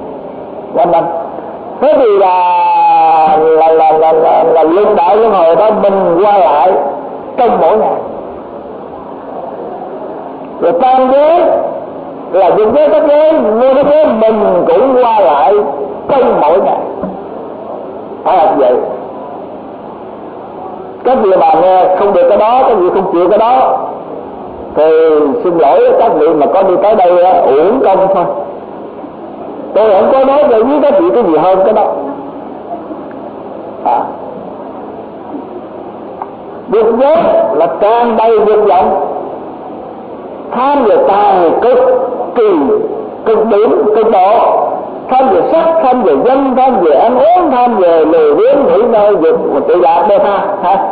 S1: Thế thì là lương đạo luân hồi đó mình qua lại trong mỗi ngày. Rồi tam giới là những giới các giới, vô các giới mình cũng qua lại trong mỗi ngày. Phải làm vậy. Các vị mà nghe không được cái đó, các vị không chịu cái đó thì xin lỗi các vị mà có đi tới đây uổng công thôi. Tôi không có nói về với các vị cái gì hơn cái đó. Dục giới là tràn đầy dục vọng, tham về tài cực kỳ, cực điểm, cực độ, tham về sắc, tham về danh, tham về ăn uống, tham về lười biếng, hủy nơi dục và tự lạc đê tha ha.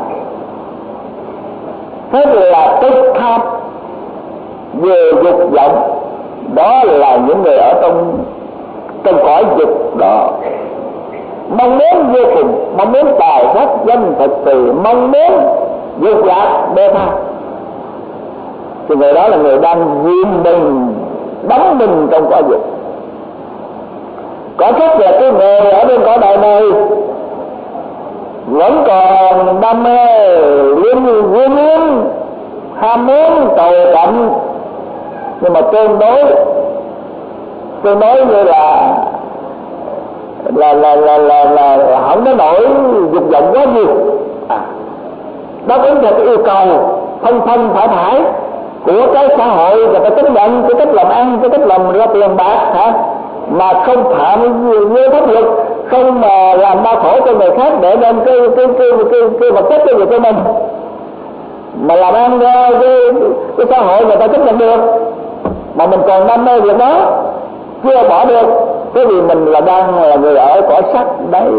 S1: Thế là tức tham về dục vọng, đó là những người ở trong cõi dục đó, mong muốn vô cùng, mong muốn tài sắc danh thực từ, mong muốn dục lạc đê tha, thì người đó là người đang viên mình đóng mình trong cõi dục. Có khác là cái người ở bên cõi đời này vẫn còn đam mê liên ham muốn cầu cạnh, nhưng mà tương đối như là không có nổi dục vọng quá nhiều, đáp ứng theo cái yêu cầu phân phải của cái xã hội và cái tính nhận, cái cách làm ăn, cái cách làm ra tiền bạc mà không phạm vô pháp luật, không mà làm đau khổ cho người khác để đem cái vật chất cho người của mình, mà làm ăn ra cái xã hội người ta chấp nhận được, mà mình còn đam mê việc đó chưa bỏ được, thế vì mình đang là người ở cõi sắc đấy.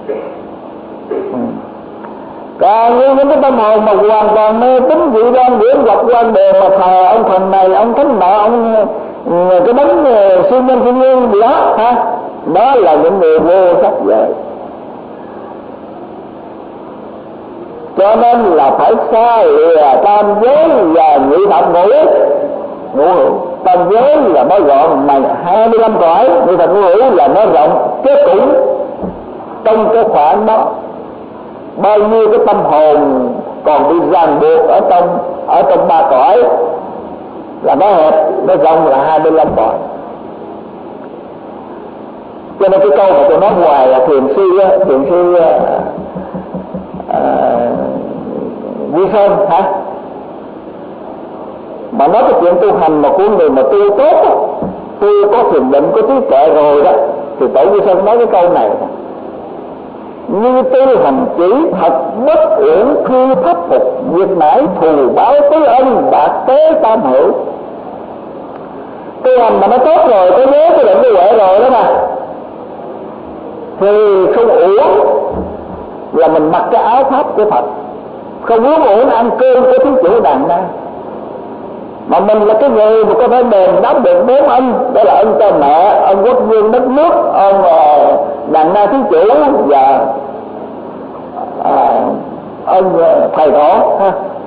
S1: Còn những cái tâm hồn mà hoàn toàn mê tín dị đoan điển hoặc quan đề mà thờ ông thần này, ông thánh nọ, ông cái đấng siêu nhân thiên nhiên gì đó đó là những người vô sắc giới. Cho nên là phải xa lìa tam giới và nhị thập ngũ hữu. Tam giới là nói gọn mà 25 cõi, nhị thập ngũ hữu là nói rộng kết cũng trong cái khoảng đó. Bao nhiêu cái tâm hồn còn bị ràng buộc ở trong ba cõi là nó hẹp, nó rộng là 25 cõi. Cho nên cái câu mà tôi nói ngoài là thiền sư Duy Sơn mà nói cái chuyện tu hành mà của người mà tu tốt, tu có thiền định, có trí tuệ rồi đó, thì tổ Duy Sơn nói cái câu này: như tu hành chỉ thật bất uổng, khi thấp phục việc mãi thù báo tứ ân, bạc tế tam hữu. Tu hành mà nó tốt rồi, có nhớ cái định cái huệ rồi đó mà, thì không uổng là mình mặc cái áo pháp của Phật, không uổng ăn cơm của Thí Chủ Đàn Na, mà mình là cái người mà có thể đền đáp được 4 ân, đó là ân cha mẹ, ân quốc vương đất nước, ân Đàn Na Thí Chủ và ân thầy tổ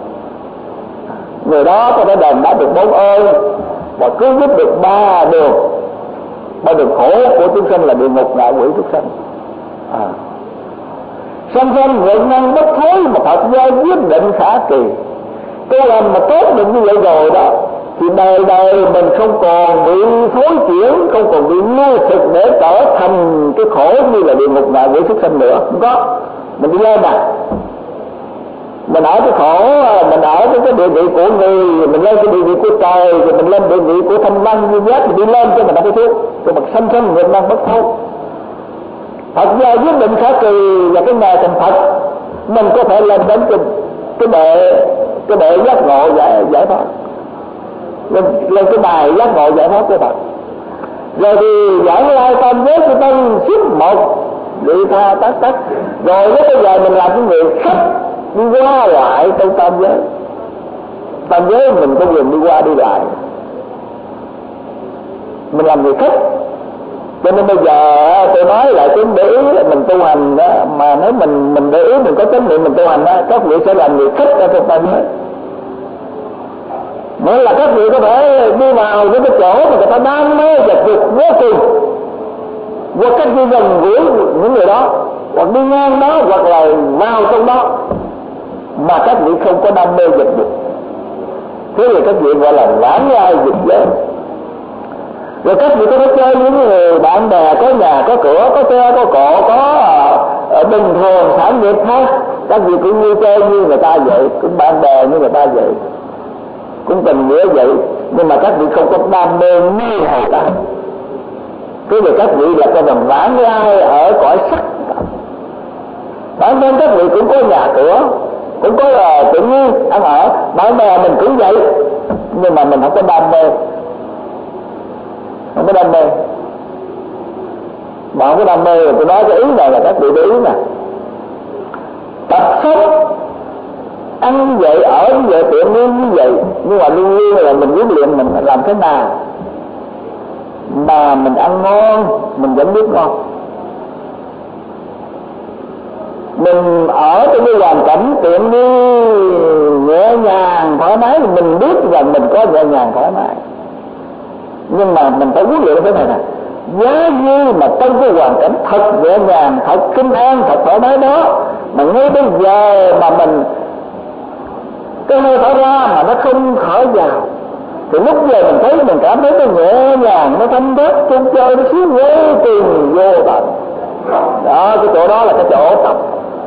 S1: người đó có thể đền đáp được 4 ơn và cứu giúp được 3 đường khổ của chúng sanh là địa ngục, ngạ quỷ, súc sanh. Sanh nguyện năng bất thối mà Phật gia quyết định khả kỳ. Tu làm mà tốt được như vậy rồi đó thì đời mình không còn bị thối chuyển, không còn bị nuôi thực để trở thành cái khổ như là địa ngục, ngạ quỷ, súc sanh nữa. Không có, mình đi lên mình ở cái khổ, mình ở cái địa vị của người, mình lên cái địa vị của trời, rồi mình lên địa vị của thanh văn như giác, mình đi lên cho mình không có xuống, rồi mình sanh nguyện năng bất thối. Phật gia quyết định khả kỳ và cái ngày thành Phật mình có thể lên đến cái bệ giác ngộ giải thoát, lên cái bài giác ngộ giải thoát của Phật. Rồi thì giảng lai tam giới của tân suốt một vị tha tắc, rồi lúc bây giờ mình làm cái người khách đi qua lại trong tam giới. tam giới mình có quyền đi qua đi lại, mình làm người khách. Cho nên bây giờ tôi nói lại chúng để ý mình tu hành đó, mà nếu mình để ý mình có chánh niệm mình tu hành đó, các vị sẽ làm người khách ở trong tam giới. Nghĩa là các vị có thể đi vào những cái chỗ mà người ta đam mê vật việc vô cùng, hoặc các vị gần gũi những người đó, hoặc đi ngang đó, hoặc là vào trong đó, mà các vị không có đam mê vật việc. Thế thì các vị gọi là vãng lai dục giới. Rồi các vị có thể chơi những người bạn bè có nhà có cửa, có xe có cộ, có bình thường sản nghiệp khác, các vị cũng như chơi như người ta vậy, cũng bạn bè như người ta vậy, cũng tình nghĩa vậy, nhưng mà các vị không có đam mê như người ta. Thế thì các vị là cái vòng vãng lai ở cõi sắc. Bản thân các vị cũng có nhà cửa, cũng có tự nhiên ăn ở, bạn bè mình cũng vậy, nhưng mà mình không có đam mê. Không có đam mê. Mà không có đam mê rồi tôi nói cái ý này là các vị để ý nè. Tập sống ăn vậy ở vậy tiện nhiên như vậy, nhưng mà luôn luôn là mình huấn luyện mình làm thế nào mà mình ăn ngon, mình vẫn biết ngon. Mình ở trong cái hoàn cảnh tiện nghi nhẹ nhàng thoải mái, mình biết rằng mình có nhẹ nhàng thoải mái, nhưng mà mình phải huấn luyện thế này nè. Giá như mà trong cái hoàn cảnh thật nhẹ nhàng, thật kinh an, thật thoải mái đó, mà ngay bây giờ mà mình cái hơi thở ra mà nó không thở vào, thì lúc giờ mình thấy mình cảm thấy nó nhẹ nhàng, nó thanh thoát, chung chơi nó xíu vô cùng vô tận. Đó, cái chỗ đó là cái chỗ tập.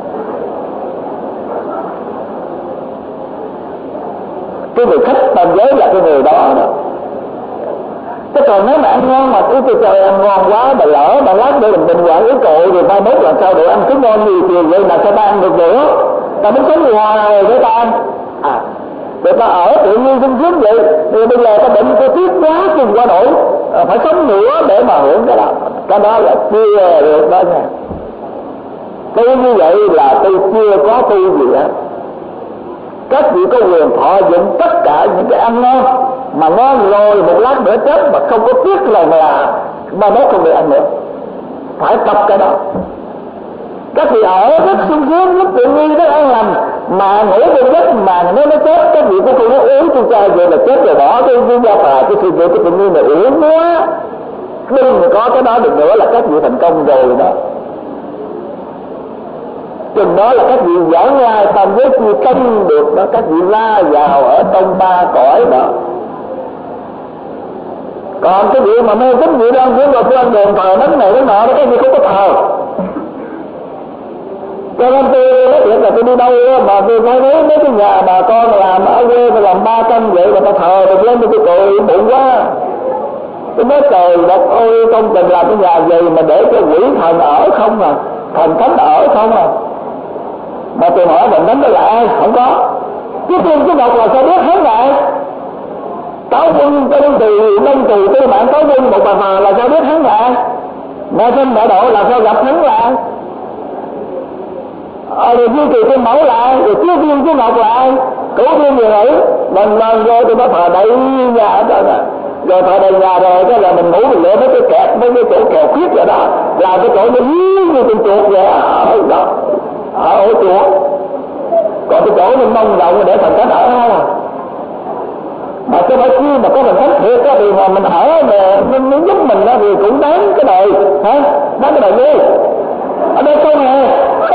S1: Cái người khách tam giới là cái người đó đó. Chứ còn nếu mà ăn ngon mà cứ trời ăn ngon quá, mà lỡ mà lát để mình quản yếu cội rồi mai mốt làm sao để ăn cứ ngon nhiều chiều vậy mà sao ta ăn được nữa? Ta muốn sống hoài để ta ăn. Người ta ở tự nhiên sung sướng vậy, thì bây giờ ta bệnh ta tiếc quá chừng qua nổi, phải sống nữa để mà hưởng cái đó. Cái đó là chưa được đó nha. Cái như vậy là tôi chưa có tu gì hết. Các vị có quyền thọ dụng tất cả những cái ăn ngon, mà ngon rồi một lát nữa chết mà không có tiếc là mai mốt không được ăn nữa. Phải tập cái đó. Các vị ở rất sung sướng, rất tự nhiên, rất an lành, mà ngủ một giấc mà nếu nó chết, các vị cũng không nói uống tôi cha vậy là chết rồi, bỏ cái gia phà cái sự việc cái tự nhiên này uống quá. Đừng có cái đó được nữa là các vị thành công rồi đó. Chừng đó là các vị giảng lai tam giới chưa canh được đó, các vị la vào ở trong ba cõi đó. Còn cái vị mà mê tín dị đoan của tôi ăn đền thờ nấm này nấm nọ đó, cái gì không có thờ. Cho nên tôi nói thiệt là tôi đi đâu mà tôi thấy mấy cái nhà bà con làm ở quê mà làm 300 vậy mà ta thờ được lên, tôi cười bụng quá. Tôi nói trời đất ơi, công trình làm cái nhà gì mà để cho quỷ thần ở không à, thần thánh ở không à. Mà tôi hỏi thần thánh đó là ai? Không có. Chứ tiên cái ngọc là sao biết hết lại. Cáo quân cho đến từ nông từ tư mạng cáo quân một bà mà là sao biết hắn lại. Mẹ sinh mẹ độ là sao gặp hắn lại. Rồi duy trì cái mẫu lại, rồi tiếp viên cái ngọc lại, cứu viên người ấy, lần vô tôi nó thờ đầy nhà ở đó nè. Rồi thờ đầy nhà rồi cái là mình ngủ mình lựa mấy cái kẹt, mấy cái chỗ kẹo khuyết vậy đó, làm cái chỗ nó dí như con chuột vậy ở đó, ở ổ chuột. Còn cái chỗ mình mong rộng để thần thánh ở không à. Mà cái phải khi mà có thần thánh thiệt á thì mà mình ở mà nó giúp mình á thì cũng đáng cái đời, hả? Đáng cái đời đi. Ở đây không hề.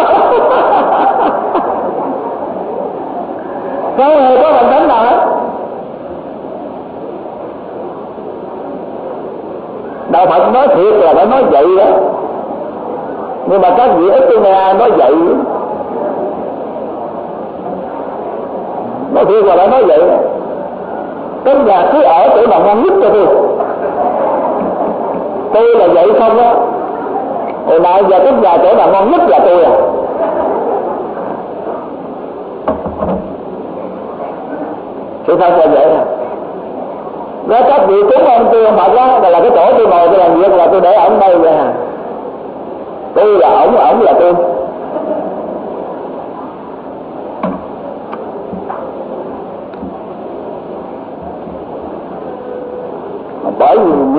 S1: Không hề có thần thánh nào hết. Đạo Phật nói thiệt là phải nói vậy đó. Nhưng mà các vị ít tôi nghe ai nói vậy. Nói thiệt là phải nói vậy đó. Cái nhà cứ ở chỗ nào ngon nhất cho tôi. Tôi là vậy không á. Hồi nãy giờ cái nhà chỗ nào ngon nhất là tôi à. Sự thật là vậy à. Nếu các vị cúng ông tôi ông Phật đó, là cái chỗ tôi ngồi tôi làm việc là tôi để ổng đây vậy à. Tôi là ổng là tôi.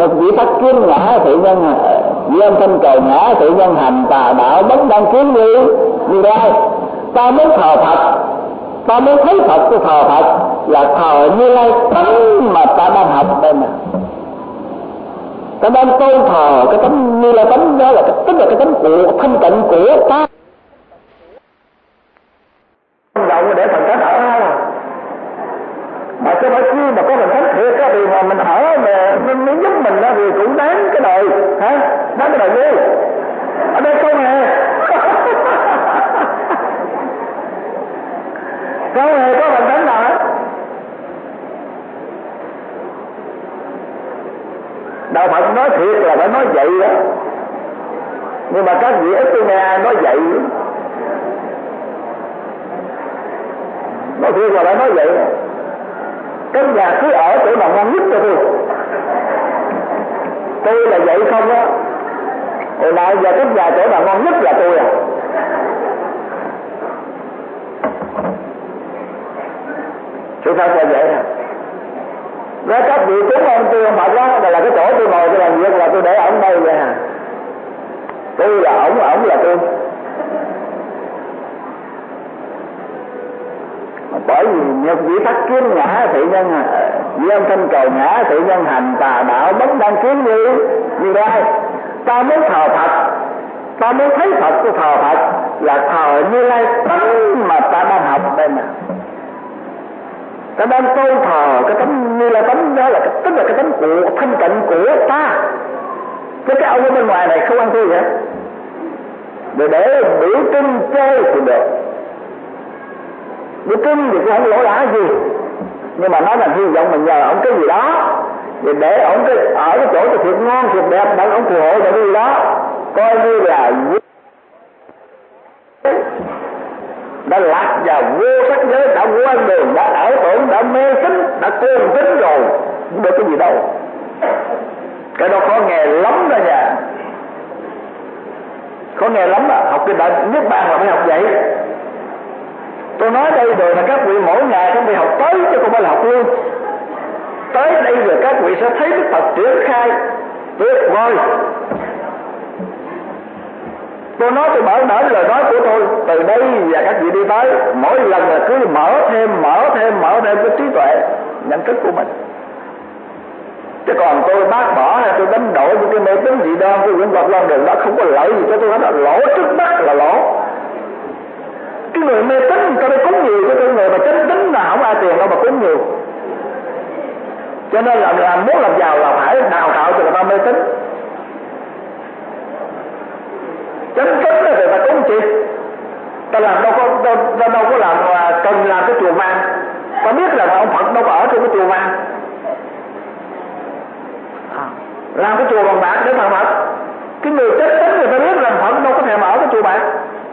S1: Nhật dĩ phát kiến ngã thị nhân duyên thanh cầu ngã thị nhân hành tà đạo bất đăng kiến như lai. Ta muốn thờ Phật, ta muốn thấy Phật của thờ Phật là thờ Như Lai tánh mà ta đang học đây mà. Ta đang tôn thờ cái tánh Như Lai tánh đó là tức là cái tánh của thanh tịnh của ta. Động để thần thánh ở ha. Mà chứ phải khi mà có thần thánh thiệt á thì mà mình ở mà nó giúp mình á thì cũng đáng cái đời hả? Đáng cái đời đi. Ở đây không hề. Không hề có thần thánh nào hết. Đạo Phật nói thiệt là phải nói vậy đó. Nhưng mà các vị ít tôi nghe nói vậy. Nói thiệt là phải nói vậy. Các nhà cứ ở chỗ nào ngon nhất cho tôi là vậy không á. Hồi nào giờ các nhà chỗ nào ngon nhất là tôi à. Sự thật là vậy à. Ra các vị cúng ông tôi ông Phật đó là cái chỗ tôi ngồi tôi làm việc là tôi để ổng đây vậy à. Tôi là ổng là tôi. Bởi vì nhật dĩ phát kiến ngã thị nhân duyên thanh cầu ngã thị nhân hành tà đạo bất đăng kiến như lai. Ta muốn thờ Phật, ta muốn thấy Phật của thờ Phật là thờ Như Lai tánh mà ta đang học đây mà. Ta đang tôn thờ cái tánh Như Lai tánh đó là tức là cái tánh của thanh tịnh của ta. Chứ cái ông ở bên ngoài này không ăn thua gì hết. Để biểu trưng chơi thì được. Biểu trưng thì cũng không lỗ lã gì. Nhưng mà nói là hy vọng mình nhờ ông cái gì đó để ông ở cái chỗ thiệt ngon thiệt đẹp để ông phù hộ cho cái gì đó. Coi như là đã lạc vào vô sắc giới, đã quan đường, đã ảo tưởng, đã mê tín, đã cuồng tín rồi, không được cái gì đâu. Cái đó khó nghe lắm đó nha, khó nghe lắm đó. Học cái đại nhất bạn là phải học vậy. Tôi nói đây rồi là các vị mỗi ngày các vị học tới chứ không phải là học luôn. Tới đây rồi các vị sẽ thấy Đức Phật triển khai tuyệt vời. Tôi nói tôi mở nở lời nói của tôi từ đây và các vị đi tới mỗi lần là cứ mở thêm cái trí tuệ nhận thức của mình. Chứ còn tôi bác bỏ hay tôi đánh đổi những cái mê tín dị đoan tôi vẫn vọt lên đường đó không có lợi gì cho tôi hết, là lỗ trước mắt là lỗ. Cái người mê tín người ta đi cúng nhiều, cái người mà chánh tín là không ai tiền đâu mà cúng nhiều. Cho nên là muốn làm giàu là phải đào tạo cho người ta mê tín. Chánh tín thì ta cúng chi? Ta làm đâu có làm cần làm cái chùa vàng. Ta biết là ông Phật đâu có ở trong cái chùa vàng. Làm cái chùa bằng bạc để thờ Phật. Cái người chánh tín người ta biết là Phật đâu có thèm ở cái chùa bạc.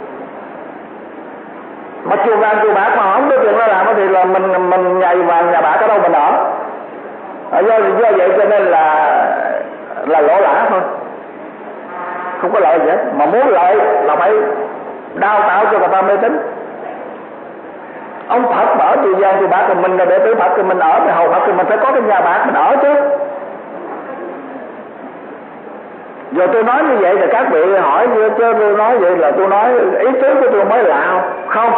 S1: Mà chùa vàng chùa bạc mà không có chuyện ra làm thì là mình nhảy vàng nhà bạc ở đâu mình ở. Do vậy cho nên là lỗ lã thôi, không có lợi gì hết. Mà muốn lợi là phải đào tạo cho người ta mê tín. Ông Phật mà ở chùa vàng chùa bạc thì mình là đệ tử Phật thì mình ở thì hầu Phật thì mình phải có cái nhà bạc mình ở chứ. Giờ tôi nói như vậy là các vị hỏi chứ tôi nói vậy là tôi nói ý tứ của tôi mới lạ không?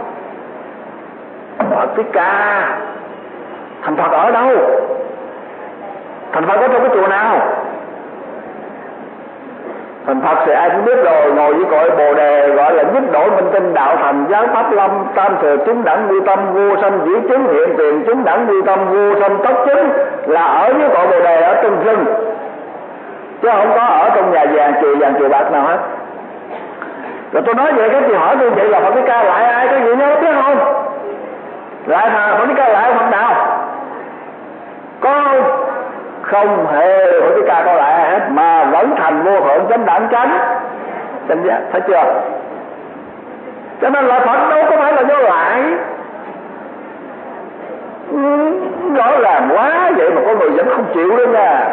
S1: Phật Thích Ca thành Phật ở đâu? Thành Phật ở trong cái chùa nào? Thành Phật thì ai cũng biết rồi, ngồi với cội Bồ Đề gọi là giúp đổi minh tinh đạo thành giáo pháp lâm tam thừa chứng đẳng vi tâm vô sanh dĩ chứng hiện tiền chứng đẳng vi tâm vô sanh tốc chứng là ở với cội Bồ Đề ở từng rừng, chứ không có ở trong nhà vàng chùa bạc nào hết. Rồi tôi nói vậy các chị hỏi tôi vậy là Phật Thích Ca lại ai có gì nhớ biết không? Lại Phật Thích Ca lại Phật nào? Có không hề Phật Thích Ca có lại ai hết mà vẫn thành vô thượng chánh đẳng chánh giác, thấy chưa? Cho nên là Phật đâu có phải là do lại. Rõ ràng quá vậy mà có người vẫn không chịu đó nha.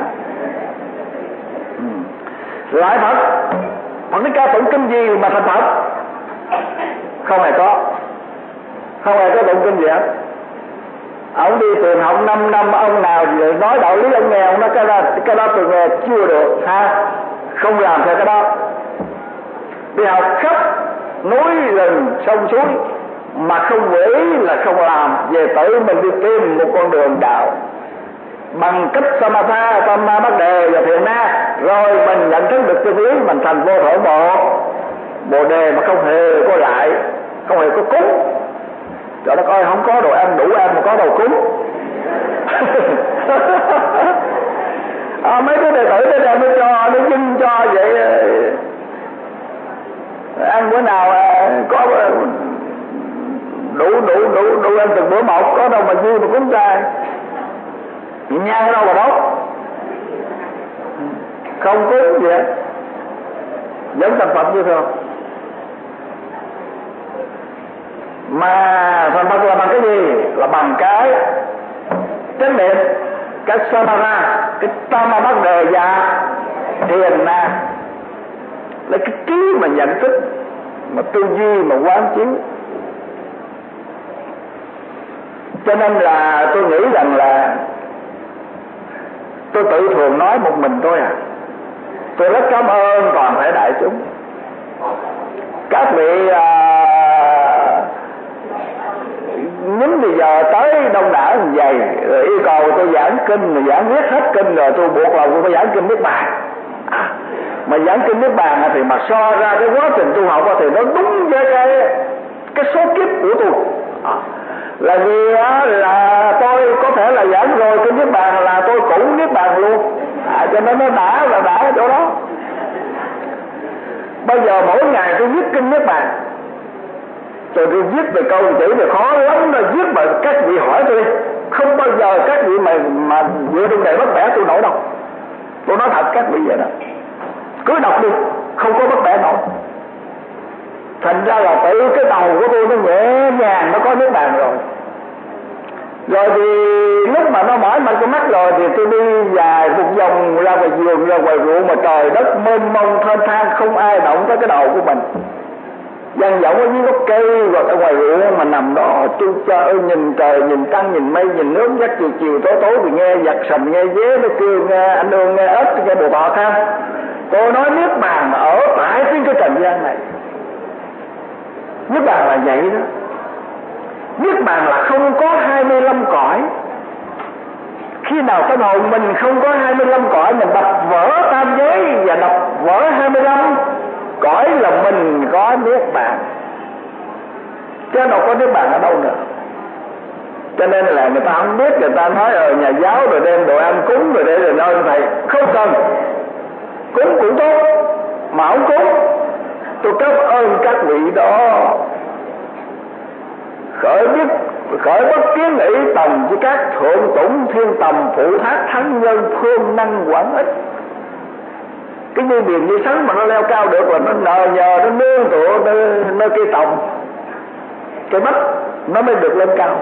S1: Lại Phật Thích Ca tụng kinh gì mà thành Phật? Không hề có tụng kinh gì hết. Ông đi tìm học 5 năm, ông nào nói đạo lý ông nghe, ông nói cái đó tôi nghe chưa được ha, không làm theo cái đó. Đi học khắp núi rừng sông suối mà không nghĩ là không làm, về tự mình đi tìm một con đường đạo bằng cách samatha, tam ma bắt đề và thiền na, rồi mình nhận thức được chân lý, mình thành vô thổ bồ đề mà không hề có lại, không hề có cúng. Cho nó coi không có đồ ăn đủ ăn mà có đồ cúng. Mấy cái đệ tử đây mới cho, nó dưng cho vậy. Ăn bữa nào có đủ ăn từng bữa một, có đâu mà dư mà cúng trai. Nhang ở đâu mà đốt, không cúng gì hết, vẫn thành Phật như thường. Mà thành Phật là bằng cái gì? Là bằng cái chánh niệm, cái samatha, cái tam bắt đề và thiền na, là cái trí mà nhận thức, mà tư duy, mà quán chiếu. Cho nên là tôi nghĩ rằng là tôi tự thường nói một mình tôi tôi rất cảm ơn toàn thể đại chúng. Các vị nhắm bây giờ tới đông đảo như vậy rồi yêu cầu tôi giảng kinh, mà giảng viết hết kinh rồi, tôi buộc lòng tôi phải giảng kinh Niết Bàn. Mà giảng kinh Niết Bàn thì mà so ra cái quá trình tu học thì nó đúng với cái số kiếp của tôi. Là vì là tôi có thể là giảng rồi kinh Niết Bàn là tôi cũng Niết Bàn luôn, cho nên nó đã ở chỗ đó. Bây giờ mỗi ngày tôi viết kinh Niết Bàn, rồi tôi viết về câu chữ thì khó lắm, rồi viết mà các vị hỏi tôi không bao giờ các vị mà dựa trên đề bắt bẻ tôi nổi đâu. Tôi nói thật các vị vậy đó, cứ đọc đi, không có bắt bẻ nổi. Thành ra là tự cái đầu của tôi nó nhẹ nhàng, nó có Niết Bàn rồi. Rồi thì lúc mà nó mỏi mặt cái mắt rồi thì tôi đi dài một vòng ra ngoài vườn, ra ngoài ruộng, mà trời đất mênh mông thênh thang, không ai động tới cái đầu của mình. Dang dỏng ở dưới gốc cây hoặc ở ngoài ruộng mà nằm đó, tôi trời ơi, nhìn trời, nhìn trăng, nhìn mây, nhìn nước, giấc chiều tối thì nghe giặc sầm, nghe dế nó kêu, nghe anh ương, nghe ếch, nghe bồ bò than. Tôi nói Niết Bàn mà ở tại trên cái trần gian này. Niết Bàn là vậy đó. Niết Bàn là không có 25 cõi. Khi nào tâm hồn mình không có 25 cõi, mình đập vỡ tam giới và đập vỡ 25 cõi là mình có Niết Bàn, chứ đâu có Niết Bàn ở đâu nữa. Cho nên là người ta không biết, người ta nói ở nhà giáo rồi đem đồ ăn cúng rồi để rồi nói thầy không cần cúng cũng tốt, mà không cúng. Tôi cảm ơn các vị đó khởi bất kiến nghĩ tầm với các thượng tủng thiên tầm phụ thác thắng nhân phương năng quản ích. Cái như biển như sắn mà nó leo cao được là nó nhờ nó nương tựa nơi cây tòng, cây bách nó mới được lên cao.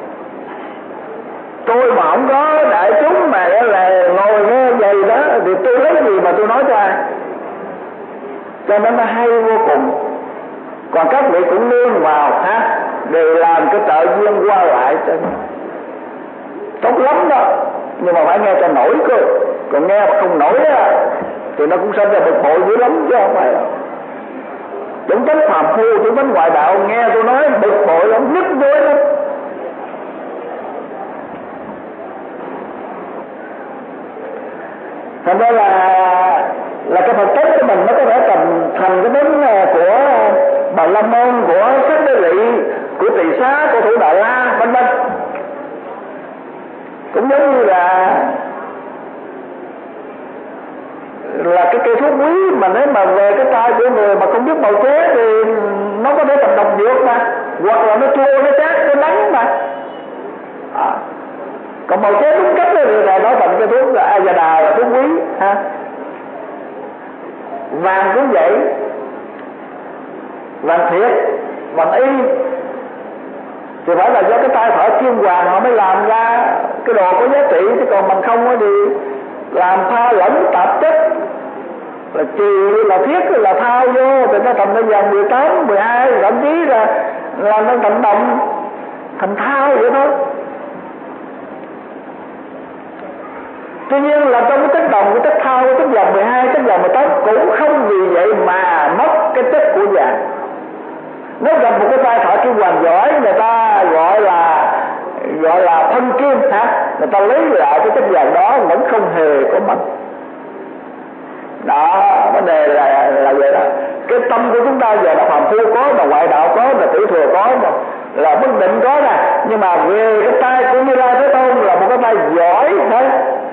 S1: Tôi mà không có đại chúng mà là ngồi nghe vậy đó thì tôi lấy gì mà tôi nói cho ai? Cho nên nó hay vô cùng. Còn các vị cũng nương vào để làm cái trợ duyên qua lại cho tốt lắm đó, nhưng mà phải nghe cho nổi cơ. Còn nghe mà không nổi thì nó cũng sinh ra bực bội dữ lắm chứ không phải. Chúng tánh phàm phu, chúng tánh ngoại đạo nghe tôi nói bực bội lắm, nhức nhối lắm. Thành ra là cái Phật tánh của mình nó có thể thành cái bánh của Bà La Môn, của Sắc Đế Lị, của Tỳ Xá, của Thủ Đại La, vân vân. Cũng giống như là cái cây thuốc quý mà nếu mà về cái tay của người mà không biết bào chế thì nó có thể thành độc dược mà, hoặc là nó chua, nó chát, nó đắng mà. Còn bào chế đúng cách thì là nó thành cái thuốc là Ayurveda, là thuốc quý ha. Vàng cũng vậy, vàng thiệt, vàng y thì phải là do cái tay thợ kim hoàng họ mới làm ra cái đồ có giá trị, chứ còn bằng không thì làm pha lẫn tạp chất, là trì là thiết là thao vô thì nó thành ra vàng 18, 12, thậm chí là nó thành đồng, thành thao vậy thôi. Tuy nhiên là trong cái chất đồng, cái chất thao, cái chất vàng 12, chất vàng 18 cũng không vì vậy mà mất cái chất của vàng. Nếu gặp một cái tay thợ kim hoàn giỏi, người ta gọi là thân kim ha, người ta lấy lại cái chất vàng đó vẫn không hề có mất. Đó, vấn đề là vậy đó. Cái tâm của chúng ta giờ là phàm phu có, mà ngoại đạo có, là tiểu thừa có, mà là bất định có nè. Nhưng mà về cái tay của Như Lai Thế Tôn là một cái tay giỏi thôi,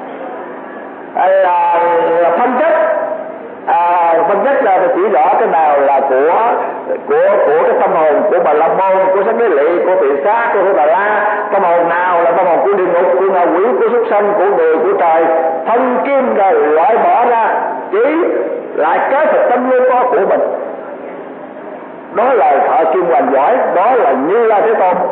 S1: là phân chất. Phân chất là chỉ rõ cái nào là của cái tâm hồn của Bà La Môn, của Sắc Đế Lị, của Tỳ Xá, của Bà La. Tâm hồn nào là tâm hồn của địa ngục, của ngạ quỷ, của súc sanh, của người, của trời. Thân kim rồi loại bỏ ra, chỉ lại cái thực tâm nguyên có của mình. Đó là thợ kim hoàn giỏi, đó là Như Lai Thế Tôn.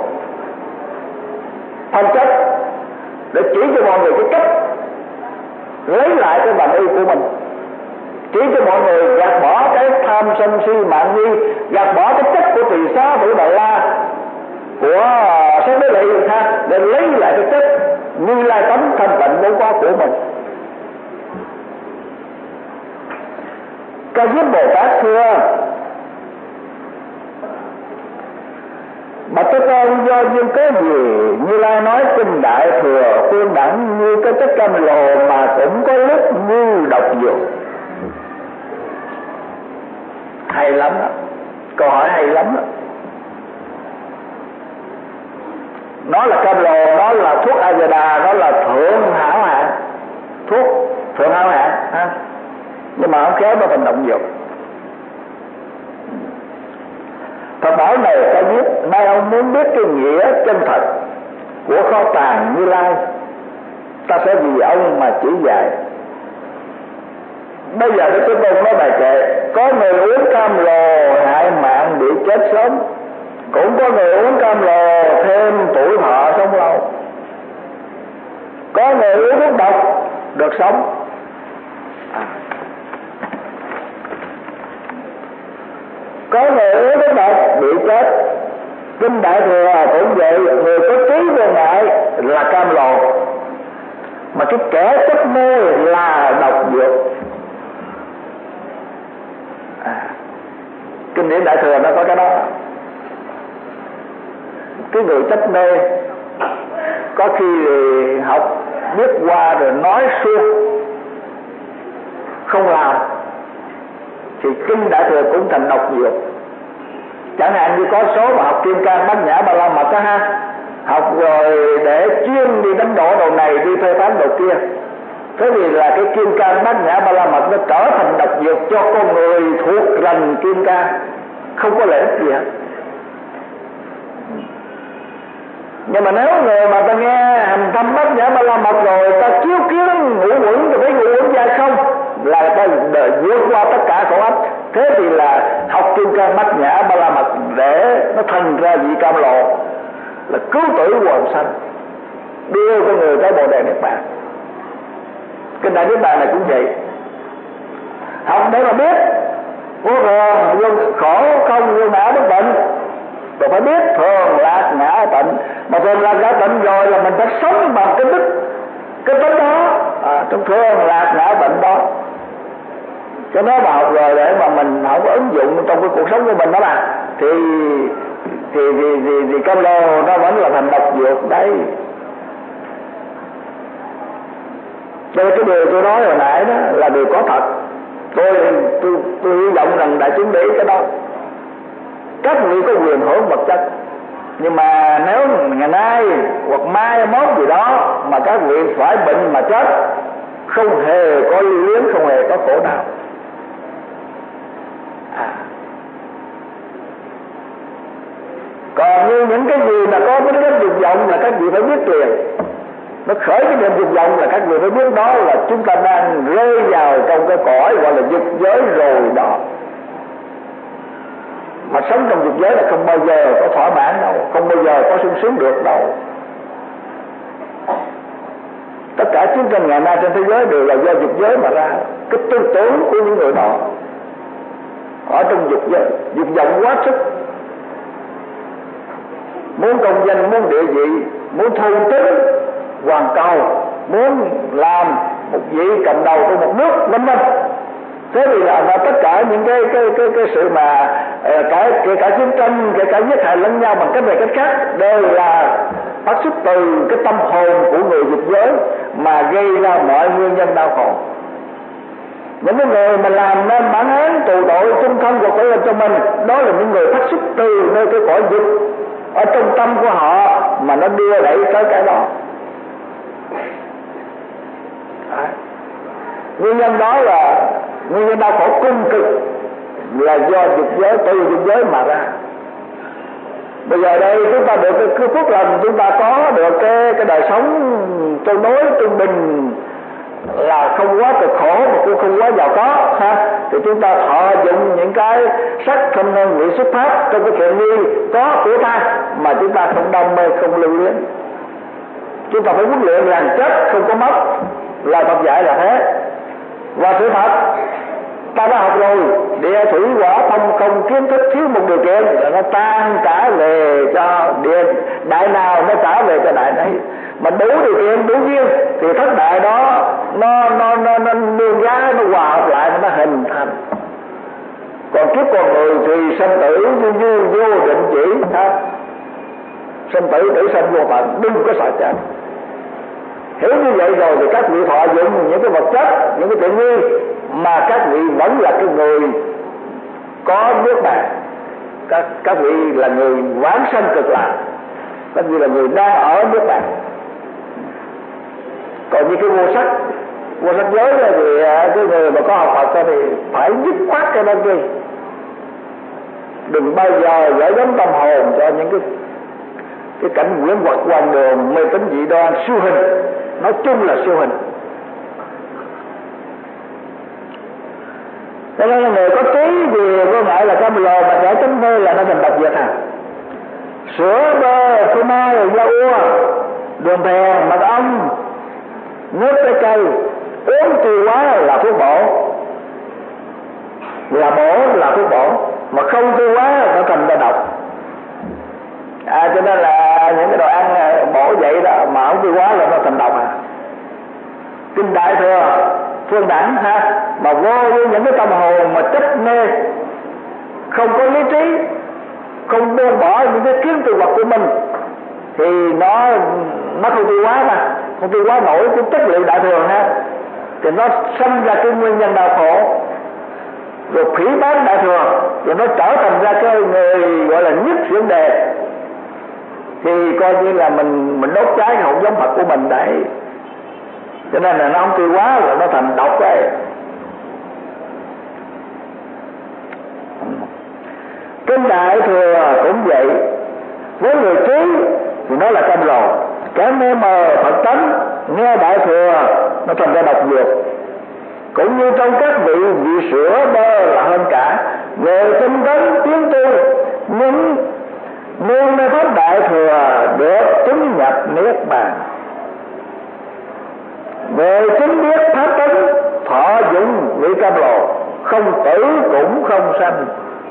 S1: Phân chất để chỉ cho mọi người cái cách lấy lại cái bản y của mình, chỉ cho mọi người gạt bỏ cái tham sân si mạng nghi, gạt bỏ cái chất của Tỳ Xá, của Bà La, của Sắc Đế Lị ha, để lấy lại cái chất Như Lai tánh thanh tịnh vốn có của mình. Ca Diếp Bồ Tát thưa: Bạch Thế Tôn, do duyên cớ gì Như Lai nói kinh Đại Thừa phương đẳng như cái chất cam lồ mà cũng có lúc như độc dược? Hay lắm đó, câu hỏi hay lắm đó. Nó là cam lồ, nó là thuốc Ayurveda, nó là thượng hảo hạng, thuốc thượng hảo hạng ha. Nhưng mà không khéo nó thành động dược. Phật bảo này ta biết, nay ông muốn biết cái nghĩa chân thật của kho tàng Như Lai, ta sẽ vì ông mà chỉ dạy. Bây giờ Đức Thế Tôn nói bài kệ: có người uống cam lồ hại mạng bị chết sớm, cũng có người uống cam lồ thêm tuổi thọ sống lâu. Có người uống thuốc độc được sống. Có người uống thuốc độc bị chết. Kinh Đại Thừa cũng vậy, người có trí vô ngại là cam lồ, mà cái kẻ chấp mê là độc dược. Kinh điển Đại Thừa nó có cái đó. Cái người chấp mê có khi học biết qua rồi nói suông không làm, thì kinh Đại Thừa cũng thành độc dược. Chẳng hạn như có số mà học Kim Cang Bát Nhã Ba La Mật đó ha, học rồi để chuyên đi đánh đổ đồ này, đi phê phán đồ kia. Thế thì là cái Kim Cang Bát Nhã Ba La Mật nó trở thành độc dược cho con người thuộc rành Kim Cang, không có lợi ích gì hết. Nhưng mà nếu người mà ta nghe hành thâm Bát Nhã Ba La Mật rồi ta chiếu kiến ngũ uẩn rồi thấy ngũ uẩn dài không, là ta vượt qua tất cả khổ ách. Thế thì là học Kim Cang Bát Nhã Ba La Mật để nó thành ra vị cam lồ, là cứu tử quần sanh, đưa con người tới Bồ Đề Niết Bàn. Cái Đại Niết Bàn này cũng vậy. Học để mà biết vô thường, vô khổ không, vô ngã bất tịnh, rồi phải biết thường lạc ngã tịnh. Mà thường lạc ngã tịnh rồi là mình phải sống bằng cái tính đó, trong thường lạc ngã tịnh đó. Cho nó mà học rồi để mà mình không có ứng dụng trong cái cuộc sống của mình đó mà, thì cam lồ nó vẫn là thành độc dược đấy. Cho nên cái điều tôi nói hồi nãy đó là điều có thật. Tôi hy vọng rằng đại chúng để ý cái đó. Các vị có quyền hưởng vật chất, nhưng mà nếu ngày nay hoặc mai mốt gì đó mà các vị phải bệnh mà chết, không hề có lưu luyến, không hề có khổ nào. Còn như những cái gì mà có tính chất dục vọng là các vị phải biết liền. Nó khởi cái niệm dục vọng là các vị phải biết đó là chúng ta đang rơi vào trong cái cõi gọi là dục giới rồi đó. Mà sống trong dục giới là không bao giờ có thỏa mãn đâu, không bao giờ có sung sướng được đâu. Tất cả chiến tranh ngày nay trên thế giới đều là do dục giới mà ra. Cái tư tưởng của những người đó ở trong dục giới, dục vọng quá sức, muốn công danh, muốn địa vị, muốn thôn tính hoàn cầu, muốn làm một vị cầm đầu của một nước vân vân. Thế thì là tất cả những cái sự mà kể cả chiến tranh, kể cả giết hại lẫn nhau bằng cách này cách khác đều là phát xuất từ cái tâm hồn của người dịch giới mà gây ra mọi nguyên nhân đau khổ. Những cái người mà làm nên bản án tù tội chung thân của tội cho mình, đó là những người phát xuất từ nơi cái cõi dịch ở trong tâm của họ mà nó đưa đẩy tới cái đó. Nguyên nhân đó là nguyên nhân đau khổ cung cực là do dục giới, từ dục giới mà ra. Bây giờ đây chúng ta được cái phước lành, chúng ta có được cái đời sống tương đối trung bình, là không quá cực khổ mà cũng không quá giàu có ha, thì chúng ta thọ dụng những cái sắc thanh hương vị xuất pháp trong cái thiện nghi có của ta mà chúng ta không đam mê, không lưu luyến. Chúng ta phải huấn luyện rằng chết không có mất, là Phật dạy là thế. Và sự thật ta đã học rồi, địa thủy hỏa phong không kiến thức thiếu một điều kiện là nó tan trả về cho địa đại nào nó trả về cho đại đấy. Mà đủ điều kiện, đủ duyên thì thất đại đó nó nương giá, nó hòa hợp lại mà nó hình thành. Còn kiếp con người thì sanh tử như vô định chỉ ha, sanh tử tử sanh vô tận, đừng có sợ chết. Hiểu như vậy rồi thì các vị thọ dụng những cái vật chất, những cái tiện nghi mà các vị vẫn là cái người có nước bạc. Các vị là người vãng sanh cực lạc, các vị là người đang ở nước bạc. Còn như cái vô sắc giới thì cái người mà có học Phật thì phải dứt khoát cái đó đi, đừng bao giờ gửi gắm tâm hồn cho những cái cảnh quyển hoặc hoang đường mê tín dị đoan siêu hình. Nói chung là siêu hình. Cho nên là người có trí thì có ngại là cam lồ mà giải tính mê là nó thành độc vậy à. Sữa bơ phô mai da ua, đường phèn mật ong, nước trái cây, uống tiêu hóa là thuốc bổ, là thuốc bổ, mà không tiêu hóa nó thành ra độc. Cho nên là những cái đồ ăn bổ vậy đó mà không tiêu hóa là nó thành độc à. Kinh Đại Thừa Phương Đẳng ha, mà vô với những cái tâm hồn mà chấp mê, không có lý trí, không buông bỏ những cái kiến tư vật của mình thì nó không tiêu hóa mà, không tiêu hóa nổi cái chất liệu đại thừa ha, thì nó sinh ra cái nguyên nhân đau khổ, rồi phỉ báng đại thừa, rồi nó trở thành ra cái người gọi là nhất xưởng đề, thì coi như là mình đốt cháy cái hồn giống Phật của mình đấy. Cho nên là nó không tiêu hóa rồi nó thành độc đấy. Kinh Đại Thừa cũng vậy, với người trí thì nó là cam lồ, kẻ mê mờ Phật tánh nghe Đại Thừa nó thành ra độc dược. Cũng như trong các vị sữa bơ là hơn cả, người tinh tấn tiến tu nhưng nương nơi pháp Đại Thừa được chứng nhập niết bàn. Người chứng biết pháp tánh thọ dụng vị cam lồ, không tử cũng không sanh.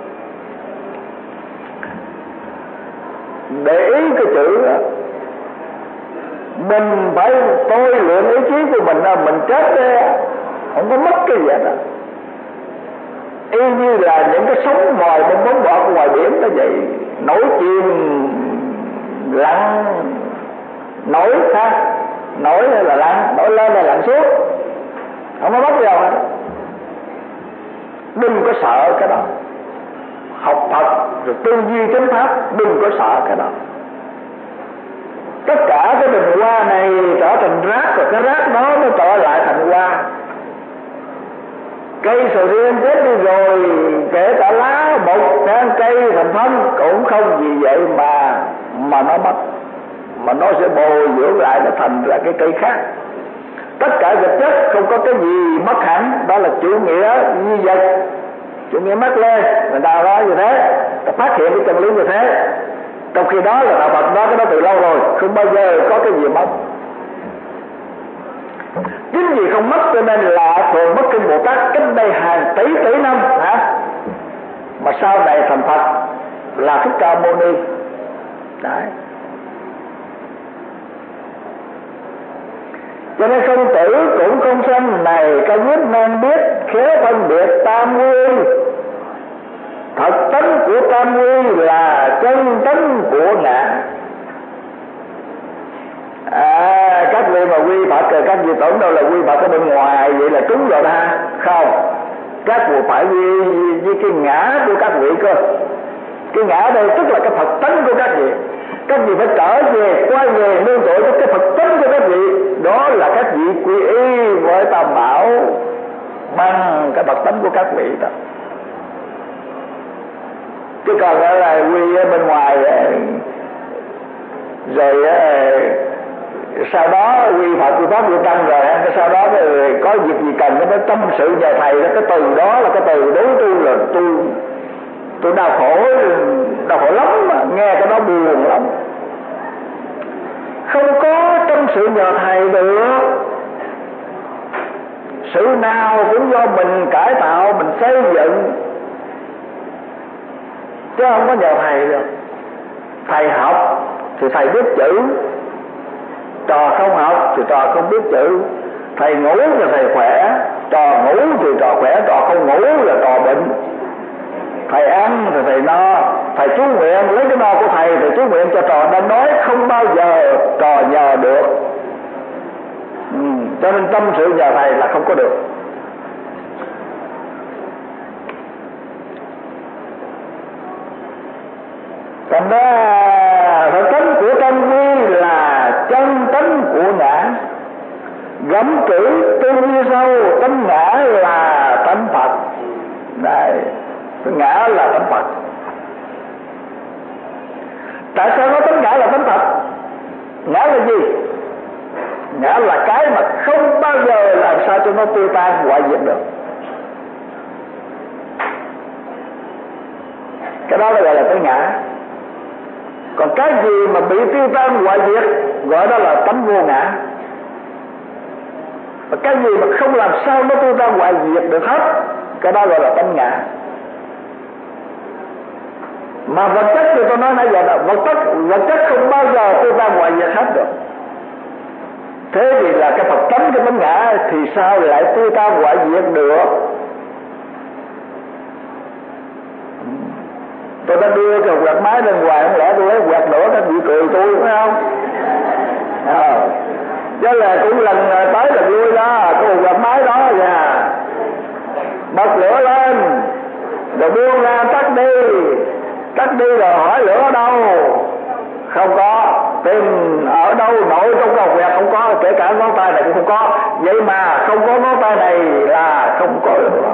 S1: Để ý cái chữ đó, mình phải tôi luyện ý chí của mình, mình chết đấy, không có mất cái gì hết. Y như là những cái sóng mồi bong bóng bọt ngoài biển nó vậy, nổi chìm lặn, nổi ha, nổi là lặn, nổi lên là lặn xuống, không có mất gì đâu hết. Đừng có sợ cái đó. Học Phật rồi tư duy chánh pháp, đừng có sợ cái đó. Tất cả cái bình hoa này trở thành rác, rồi cái rác đó nó trở lại thành hoa. Cây sầu riêng chết đi rồi, kể cả lá bột sang cây thành thân cũng không vì vậy mà nó mất, mà nó sẽ bồi dưỡng lại, nó thành ra cái cây khác. Tất cả vật chất không có cái gì mất hẳn, đó là chủ nghĩa duy vật, chủ nghĩa Mác Lê, người ta nói như thế, ta phát hiện cái chân lý như thế. Trong khi đó là đạo Phật nói cái đó từ lâu rồi, không bao giờ có cái gì mất. Chính vì không mất cho nên là thường mất kinh Bồ Tát cách đây hàng tỷ năm hả, mà sau này thành Phật là Thích Ca Mâu Ni đấy. Cho nên không tử cũng không sanh, này ca diếp nên biết khéo phân biệt tam quy. Thật tánh của tam quy là chân tánh của ngã. Các vị mà quy Phật rồi các vị tưởng đâu là quy Phật ở bên ngoài vậy là trúng rồi ha. Không, các vị phải quy với cái ngã của các vị cơ. Cái ngã đây tức là cái Phật tánh của các vị. Các vị phải trở về, quay về nương tựa với cái Phật tánh của các vị. Đó là các vị quy y với Tam Bảo bằng cái Phật tánh của các vị đó. Chứ còn là quy ở bên ngoài rồi sau đó quy Phật quy Pháp quy Tăng rồi sau đó có việc gì cần nó tâm sự về thầy đó, cái từ đó là cái từ đối tu là tôi đau khổ lắm, nghe cái đó buồn lắm. Không có tâm sự nhờ thầy được. Sự nào cũng do mình cải tạo, mình xây dựng, chứ không có nhờ thầy được. Thầy học thì thầy biết chữ, trò không học thì trò không biết chữ. Thầy ngủ thì thầy khỏe, trò ngủ thì trò khỏe, trò không ngủ là trò bệnh. Thầy ăn thì thầy no, thầy chú nguyện lấy cái no của thầy chú nguyện cho trò đang đói, không bao giờ trò nhờ được. Cho nên tâm sự nhờ thầy là không có được. Thành ra thật tánh của tâm quy là chân tánh của ngã. Gẫm chữ tư duy sâu, tánh ngã là tánh Phật. Đấy, ngã là tánh Phật. Tại sao nói tánh ngã là tánh Phật? Ngã là gì? Ngã là cái mà không bao giờ làm sao cho nó tiêu tan hoại diệt được. Cái đó gọi là cái ngã. Còn cái gì mà bị tiêu tan hoại diệt gọi đó là tánh vô ngã. Và cái gì mà không làm sao nó tiêu tan hoại diệt được hết, cái đó gọi là tánh ngã. Mà vật chất thì tôi nói nãy giờ là vật chất không bao giờ tiêu tan hoại diệt hết được. Thế thì là cái Phật tánh cái tánh ngã thì sao lại tiêu tan hoại diệt được? Tôi đã đưa cái quạt máy lên ngoài, không lẽ tôi lấy quạt nữa các vị cười tôi phải không? Chứ là cũng lần tới là vui đó, cái quạt máy đó nha, bật lửa lên rồi buông ra tắt đi rồi hỏi lửa ở đâu? Không có. Tìm ở đâu nội trong cái quạt không có, kể cả ngón tay này cũng không có. Vậy mà không có ngón tay này là không có lửa.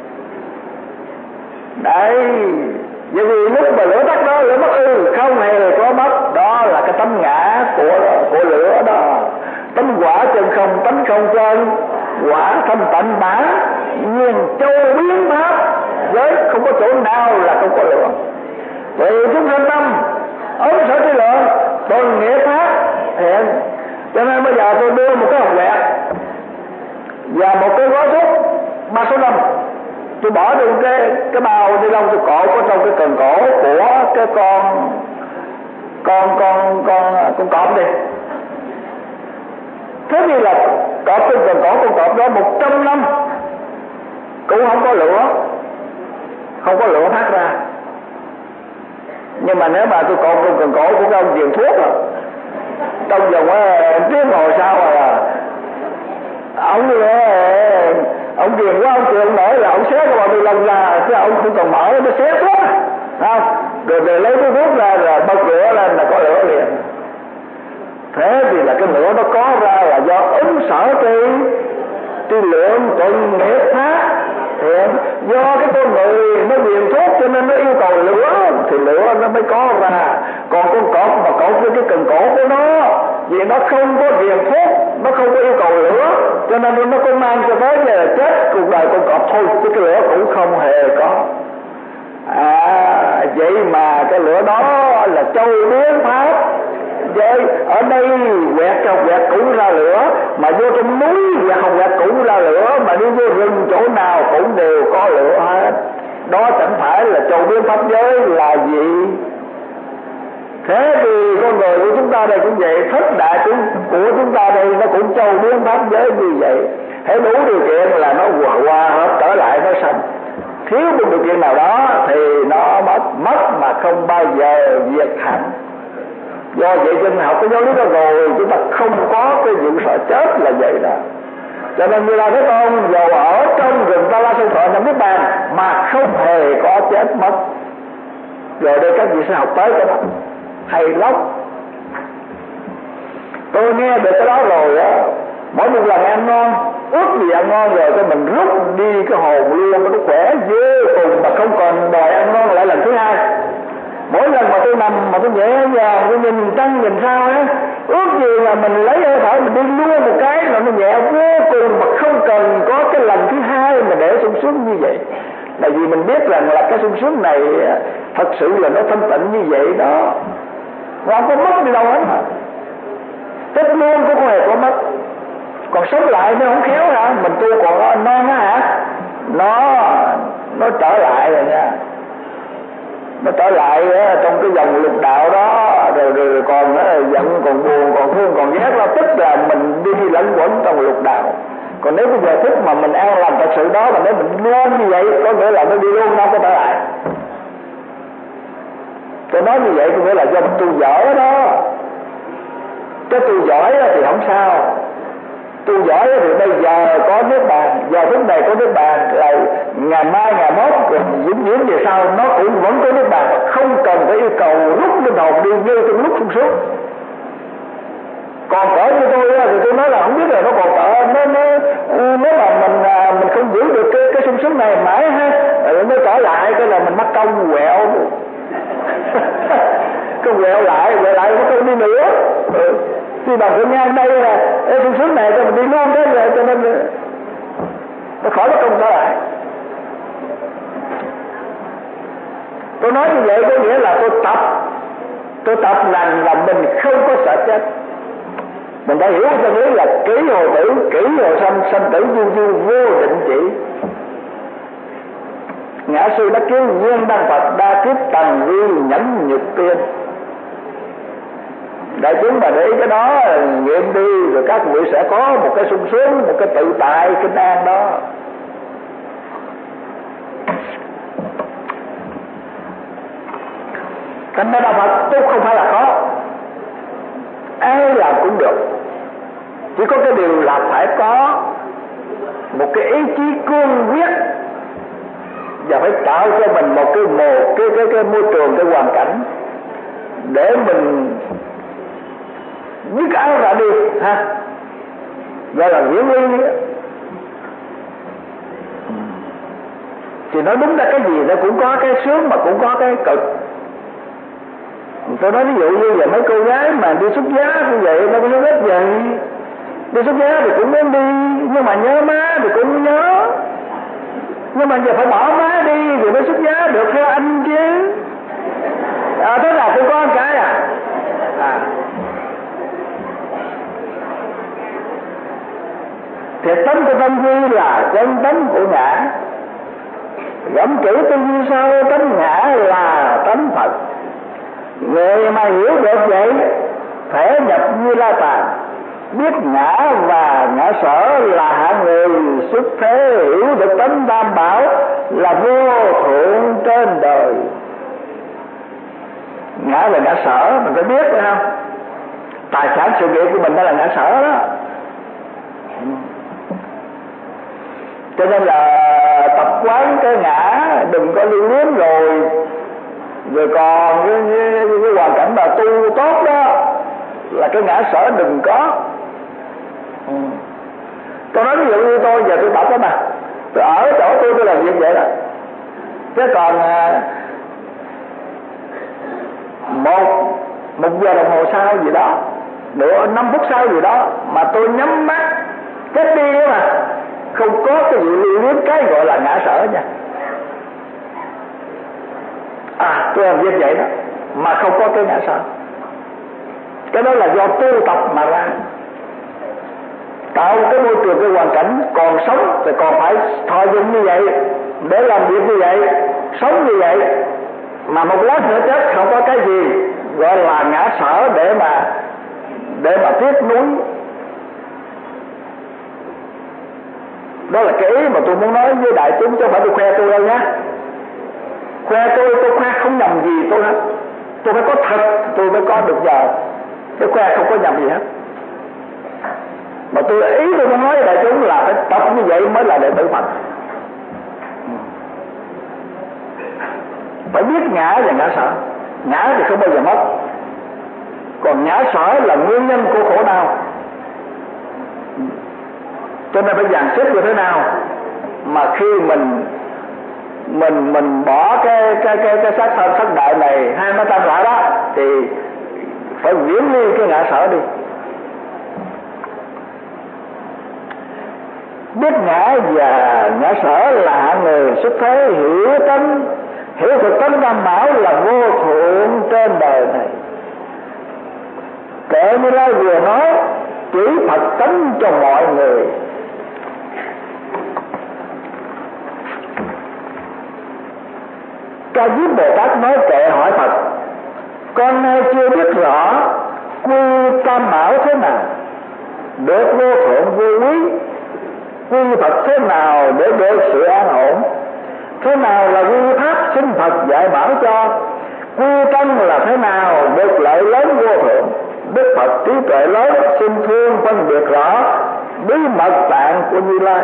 S1: Đấy, vậy thì lúc mà lửa tắt đó, lửa mất không hề có mất. Đó là cái tánh ngã của lửa đó. Tánh quả chân không, tánh không chân quả, thanh tịnh bản nhiên châu biến pháp giới, không có chỗ nào là không có lửa. Vậy chúng sanh tâm ốm sở trí lượng tuần nghĩa pháp hiện. Cho nên bây giờ tôi đưa một cái hộp quẹt và một cái gói thuốc 365, tôi bỏ được cái bao ni lông tôi cột ở trong cái cần cổ của cái con cọp đi. Thế thì là cọp trên cần cổ con cọp đó 100 năm cũng không có lửa phát ra. Nhưng mà nếu mà tôi cột trên cần cổ của cái ông truyền thuốc à, trong vòng tiếng hồi sau rồi ông truyền quá, ông truyền nổi là ông xé cái bao ni lông ra, chứ ông không còn mở nó xé thuốc không? Rồi lấy cái thuốc ra rồi bật lửa lên là có lửa liền. Thế thì là cái lửa nó có ra là do ứng sở cái lượng tuần nghiệp pháp hiện. Do cái con người nó truyền thuốc cho nên nó yêu cầu lửa thì lửa nó mới có ra. Còn con cọp mà cọp với cái cần cổ của nó, vì nó không có truyền thuốc, nó không có yêu cầu lửa, cho nên nó có mang cho tới là chết cuộc đời con cọp thôi, chứ cái lửa cũng không hề có. Vậy mà cái lửa đó là châu biến pháp. Vậy ở đây quẹt cũng ra lửa, mà vô trong núi quẹt cũng ra lửa, mà đi vô rừng chỗ nào cũng đều có lửa hết. Đó chẳng phải là châu biến pháp giới là gì? Thế thì con người của chúng ta đây cũng vậy, thất đại của chúng ta đây nó cũng châu biến pháp giới như vậy. Hãy đủ điều kiện là nó hòa hợp trở lại nó sanh. Thiếu một điều kiện nào đó thì nó mất mà không bao giờ diệt hẳn. Do vậy trên học cái giáo lý đó rồi, chúng ta không có cái vụ sợ chết là vậy đó. Cho nên Như Lai Thế Tôn dầu ở trong rừng Ta La Sơn Thọ Nhập Niết Bàn mà không hề có chết mất. Rồi đây các vị sẽ học tới cái đó hay lắm. Tôi nghe được cái đó rồi á, mỗi một lần ăn ngon, ước gì ăn ngon rồi cái mình rút đi cái hồn luôn, nó khỏe vô cùng mà không còn đòi ăn ngon lại lần thứ hai. Mỗi lần mà tôi nằm mà tôi nhẹ nhàng, tôi nhìn trăng nhìn sao á, ước gì là mình lấy hơi thở mình đi luôn một cái là nó nhẹ vô cùng mà không cần có cái lần thứ hai mà để sung sướng như vậy. Tại vì mình biết rằng là cái sung sướng này thật sự là nó thanh tịnh như vậy đó, nó không có mất đi đâu hết mà. Chết luôn cũng không hề có mất. Còn sống lại nó không khéo hả? Mình tu còn non á hả? Nó trở lại rồi nha. Nó trở lại trong cái dòng lục đạo đó, rồi còn giận, còn buồn, còn thương, còn ghét là tức là mình đi lẫn quẩn trong lục đạo. Còn nếu bây giờ thích mà mình an làm thật sự đó, mà nếu mình luôn như vậy có nghĩa là nó đi luôn, nó có trở lại. Tôi nói như vậy có nghĩa là do tu giỏi đó. Cái tu giỏi thì không sao. Tu giỏi thì bây giờ có Niết Bàn, giờ phút này có Niết Bàn, là ngày mai ngày mốt rồi diễn về sau nó cũng vẫn có Niết Bàn, không cần phải yêu cầu rút linh hồn đi như trong lúc sung sướng. Còn cỡ như tôi thì tôi nói là không biết là nó còn cỡ nếu mà mình không giữ được cái sung sướng này mãi ha, nó trở lại cái là mình mắc công quẹo cái quẹo lại nó không đi nữa. Thì bằng cái ngang đây là cái sung sướng này cho mình đi luôn đấy, rồi cho nên nó khỏi mất công trở lại. Tôi nói như vậy có nghĩa là tôi tập là mình không có sợ chết. Mình phải hiểu chân lý là kỷ hồ tử, kỷ hồ sanh tử vô định chỉ. Ngã sư đã kêu Nguyên Đăng Phật đa kiếp tầng vi nhẫn nhục tiên. Đại chúng mà để cái đó nghiệm đi, rồi các vị sẽ có một cái sung sướng, một cái tự tại kinh an đó. Thành ra Đạo Phật tu không phải là khó, ai làm cũng được. Chỉ có cái điều là phải có một cái ý chí cương quyết và phải tạo cho mình một cái môi trường, cái hoàn cảnh để mình biết áo ra đi ha, gọi là viễn ly. Thì nói đúng ra cái gì nó cũng có cái sướng mà cũng có cái cực. Tôi nói ví dụ như là mấy cô gái mà đi xuất giá như vậy, nó có rất vậy. Đi xuất giá thì cũng muốn đi, nhưng mà nhớ má thì cũng nhớ. Nhưng mà giờ phải bỏ má đi rồi mới xuất giá được theo anh chứ. Thế nào cũng có một cái Thiệt tánh của tâm duy là chân tánh của ngã. Gẫm kỹ tư duy sau tánh ngã là tánh Phật. Người mà hiểu được vậy thể nhập Như Lai Tạng, biết ngã và ngã sở là hạng người xuất thế, hiểu được tánh tam bảo là vô thượng trên đời. Ngã là ngã sở mình phải biết phải không? Tài sản sự nghiệp của mình đó là ngã sở đó. Cho nên là tập quán cái ngã, đừng có lưu luyến rồi còn cái hoàn cảnh mà tu tốt đó là cái ngã sở đừng có. Tôi nói ví dụ như tôi giờ tôi tập đó mà, tôi ở chỗ tôi làm việc vậy đó. Chứ còn một giờ đồng hồ sau gì đó, độ 5 phút sau gì đó mà tôi nhắm mắt chết đi đó mà không có cái gì lưu luyến cái gọi là ngã sở nha. Tôi làm việc vậy đó mà không có cái ngã sở. Cái đó là do tu tập mà ra, tạo cái môi trường, cái hoàn cảnh còn sống thì còn phải thọ dụng như vậy, để làm việc như vậy, sống như vậy. Mà một lát nữa chết không có cái gì gọi là ngã sở để mà tiếc nuối. Đó là cái ý mà tôi muốn nói với đại chúng, chứ không phải tôi khoe tôi đâu nhá. Khoe tôi khoe không nhầm gì tôi hết. Tôi phải có thật tôi mới có được giờ. Cái khoe không có nhầm gì hết. Mà ý tôi muốn nói với đại chúng là phải tập như vậy mới là đệ tử Phật. Phải biết ngã và ngã sở. Ngã thì không bao giờ mất, còn ngã sở là nguyên nhân của khổ đau. Cho nên phải dàn xếp như thế nào mà khi mình bỏ cái xác thân thất đại này hai mấy trăm lại đó thì phải viễn ly cái ngã sở đi. Biết ngã và ngã sở là hạng người xuất thế hiểu thực tánh Tam Bảo là vô thượng trên đời này. Kệ Như Lai vừa nói chỉ Phật tánh cho mọi người. Ca Diếp Bồ Tát nói kệ hỏi Phật: con nay chưa biết rõ quy Tam Bảo thế nào được vô thượng vô quý, quy Phật thế nào để được sự an ổn, thế nào là quy pháp xin Phật dạy bảo cho, quy tâm là thế nào được lợi lớn vô thượng. Đức Phật trí tuệ lớn xin thương phân biệt rõ bí mật tạng của Như Lai.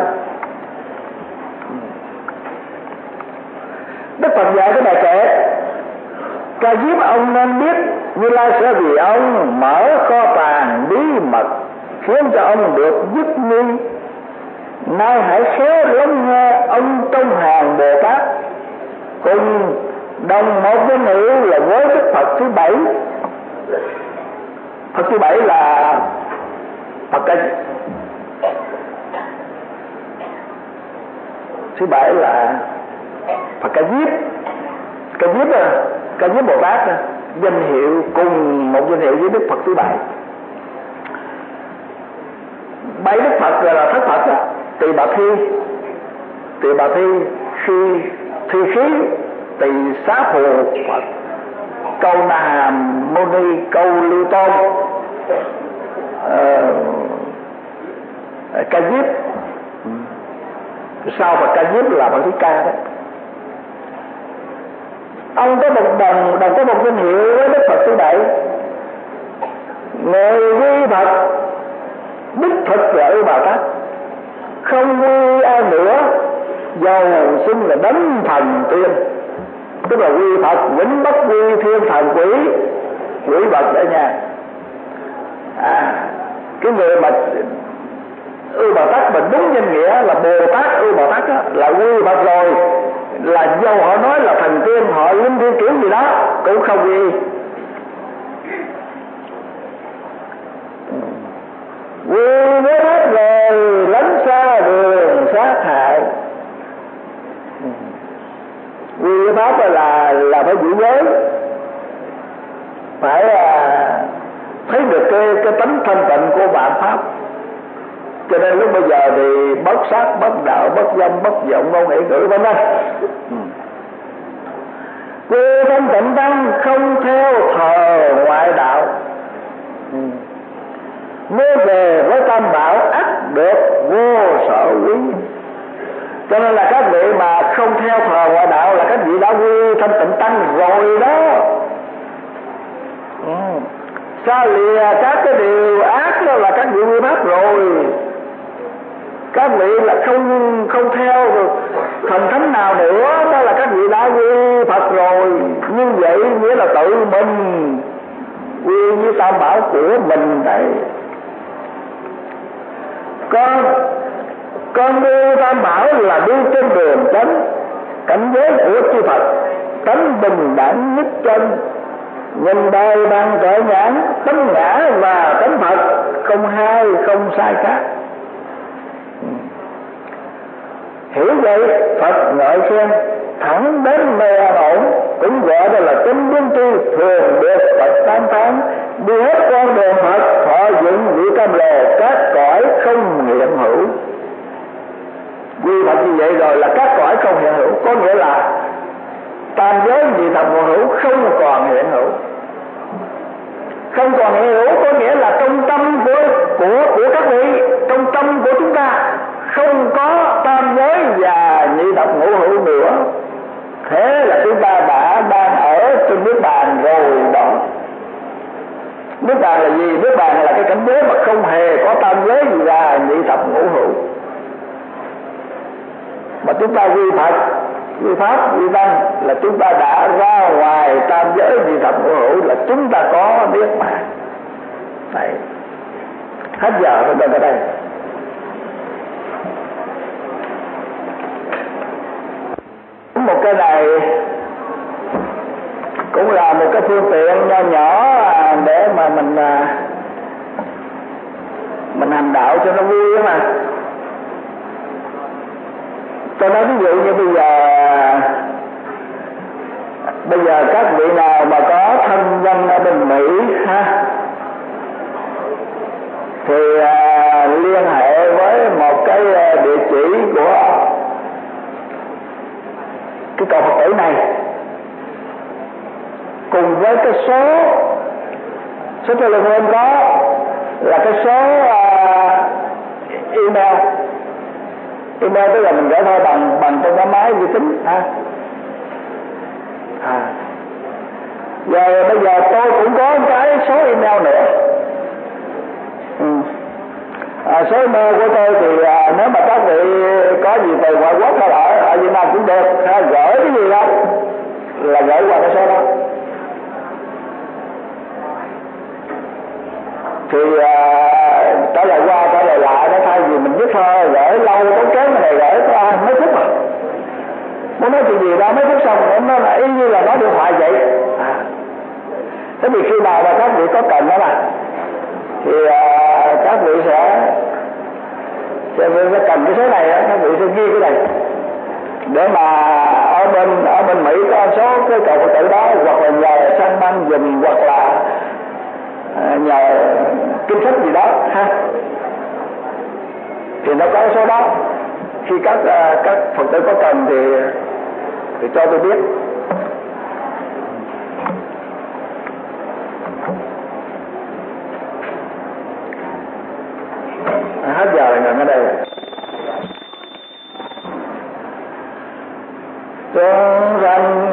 S1: Đức Phật dạy cái bài kệ: Ca Diếp ông nên biết Như Lai sẽ vì ông mở kho tàng bí mật khiến cho ông được dứt nghi. Nay hãy khéo lắng nghe ông trong hàng Bồ Tát cùng đồng một danh hiệu là với Đức Phật thứ bảy. Phật thứ bảy là Phật Ca thứ bảy là Phật Ca Diếp. Ca Diếp Bồ Tát danh hiệu cùng một danh hiệu với Đức Phật thứ bảy. Bảy Đức Phật là thất Phật đó: Tỳ Bà Thi, Thi Khí, Tỳ Xá Phù Phật, Câu Na Hàm Mâu Ni, Câu Lưu Tôn, Ca Diếp. Sau Phật Ca Diếp là Phật Thích Ca đó. Ông có một đồng có một danh hiệu với Đức Phật thứ bảy. Người quy Phật đích thực là Ư Bà Tát, không quy ai nữa, dầu xưng là đấng thần tiên. Tức là quy Phật vĩnh bất quy thiên thần quỷ vật đấy nha. Cái người mà Ư Bà Tát mình đúng danh nghĩa là Bồ Tát Ư Bà Tát đó, là quy Phật rồi, là dầu họ nói là thần tiên, họ linh thiên kiểu gì đó cũng không quy. Quy với hết rồi lánh xa đường sát hại. Quy với pháp là phải giữ giới, phải thấy được cái tánh thanh tịnh của vạn pháp. Cho nên lúc bây giờ thì bất sát, bất đạo, bất dâm, bất vọng, ngôn ngữ ngữ vân vân. Quy thanh tịnh tăng không theo thờ ngoại đạo, nếu về với Tam Bảo ắt được vô sở quý. Cho nên là các vị mà không theo thờ ngoại đạo là các vị đã quy thanh tịnh tăng rồi đó. Xa lìa các cái điều ác đó là các vị quy pháp rồi. Các vị là không theo được thần thánh nào nữa, đó là các vị đã quy Phật rồi. Như vậy nghĩa là tự mình quy với Tam Bảo của mình đấy. Con đi Tam Bảo là đi trên đường chánh, cảnh giới của chư Phật, tánh bình đẳng nhất chân, nhìn đời bằng tuệ nhãn, tánh ngã và tánh Phật không hai không sai khác. Hiểu vậy Phật ngợi khen, thẳng đến nơi an ổn, cũng gọi đó là chánh biến tri, thường được Phật tán thán. Đi hết con đường Phật, họ dựng vị cam lồ, các cõi không hiện hữu. Quy Phật như vậy rồi là các cõi không hiện hữu, có nghĩa là tam giới vị thật vô hữu không còn hiện hữu. Không còn hiện hữu có nghĩa là trong tâm của các vị, trong tâm của chúng ta không có tam giới và nhị thập ngũ hữu nữa. Thế là chúng ta đang ở trên nước bàn rồi đó. Nước bàn là gì? Nước bàn là cái cảnh giới mà không hề có tam giới gì là nhị thập ngũ hữu. Mà chúng ta quy Phật, quy Pháp, quy Tăng là chúng ta đã ra ngoài tam giới nhị thập ngũ hữu, là chúng ta có niết bàn. Đấy. Hết giờ rồi ở đây. Một cái này cũng là một cái phương tiện nho nhỏ để mà mình hành đạo cho nó vui đó mà. Tôi nói ví dụ như bây giờ các vị nào mà có thân nhân ở bên Mỹ ha, thì liên hệ với một cái địa chỉ của cái cậu Phật tử này, cùng với cái số telephone đó là cái số email tức là mình gửi thôi bằng trong cái máy vi tính ha. Rồi bây giờ tôi cũng có cái số email nữa. Số email của tôi thì nếu mà các vị có gì từ ngoại quốc hay ở Việt Nam cũng được, gửi cái gì đó là gửi qua cái số đó. Thì trả lời qua trả lời lại đó, thay vì mình viết thơ gửi lâu tốn kém này gửi có mấy phút mà muốn nói chuyện gì đó mấy phút xong nó là y như là nói điện thoại vậy. Thế thì khi nào mà các vị có cần đó mà thì các vị sẽ cần cái số này đó, các vị sẽ ghi cái này để mà ở bên Mỹ có số cái cậu Phật tử đó, hoặc là nhờ sang băng dùm, hoặc là nhờ kinh sách gì đó ha, thì nó có cái số đó. Khi các Phật tử có cần thì cho tôi biết. Hết giờ rồi ngừng ở đây. Chúng sanh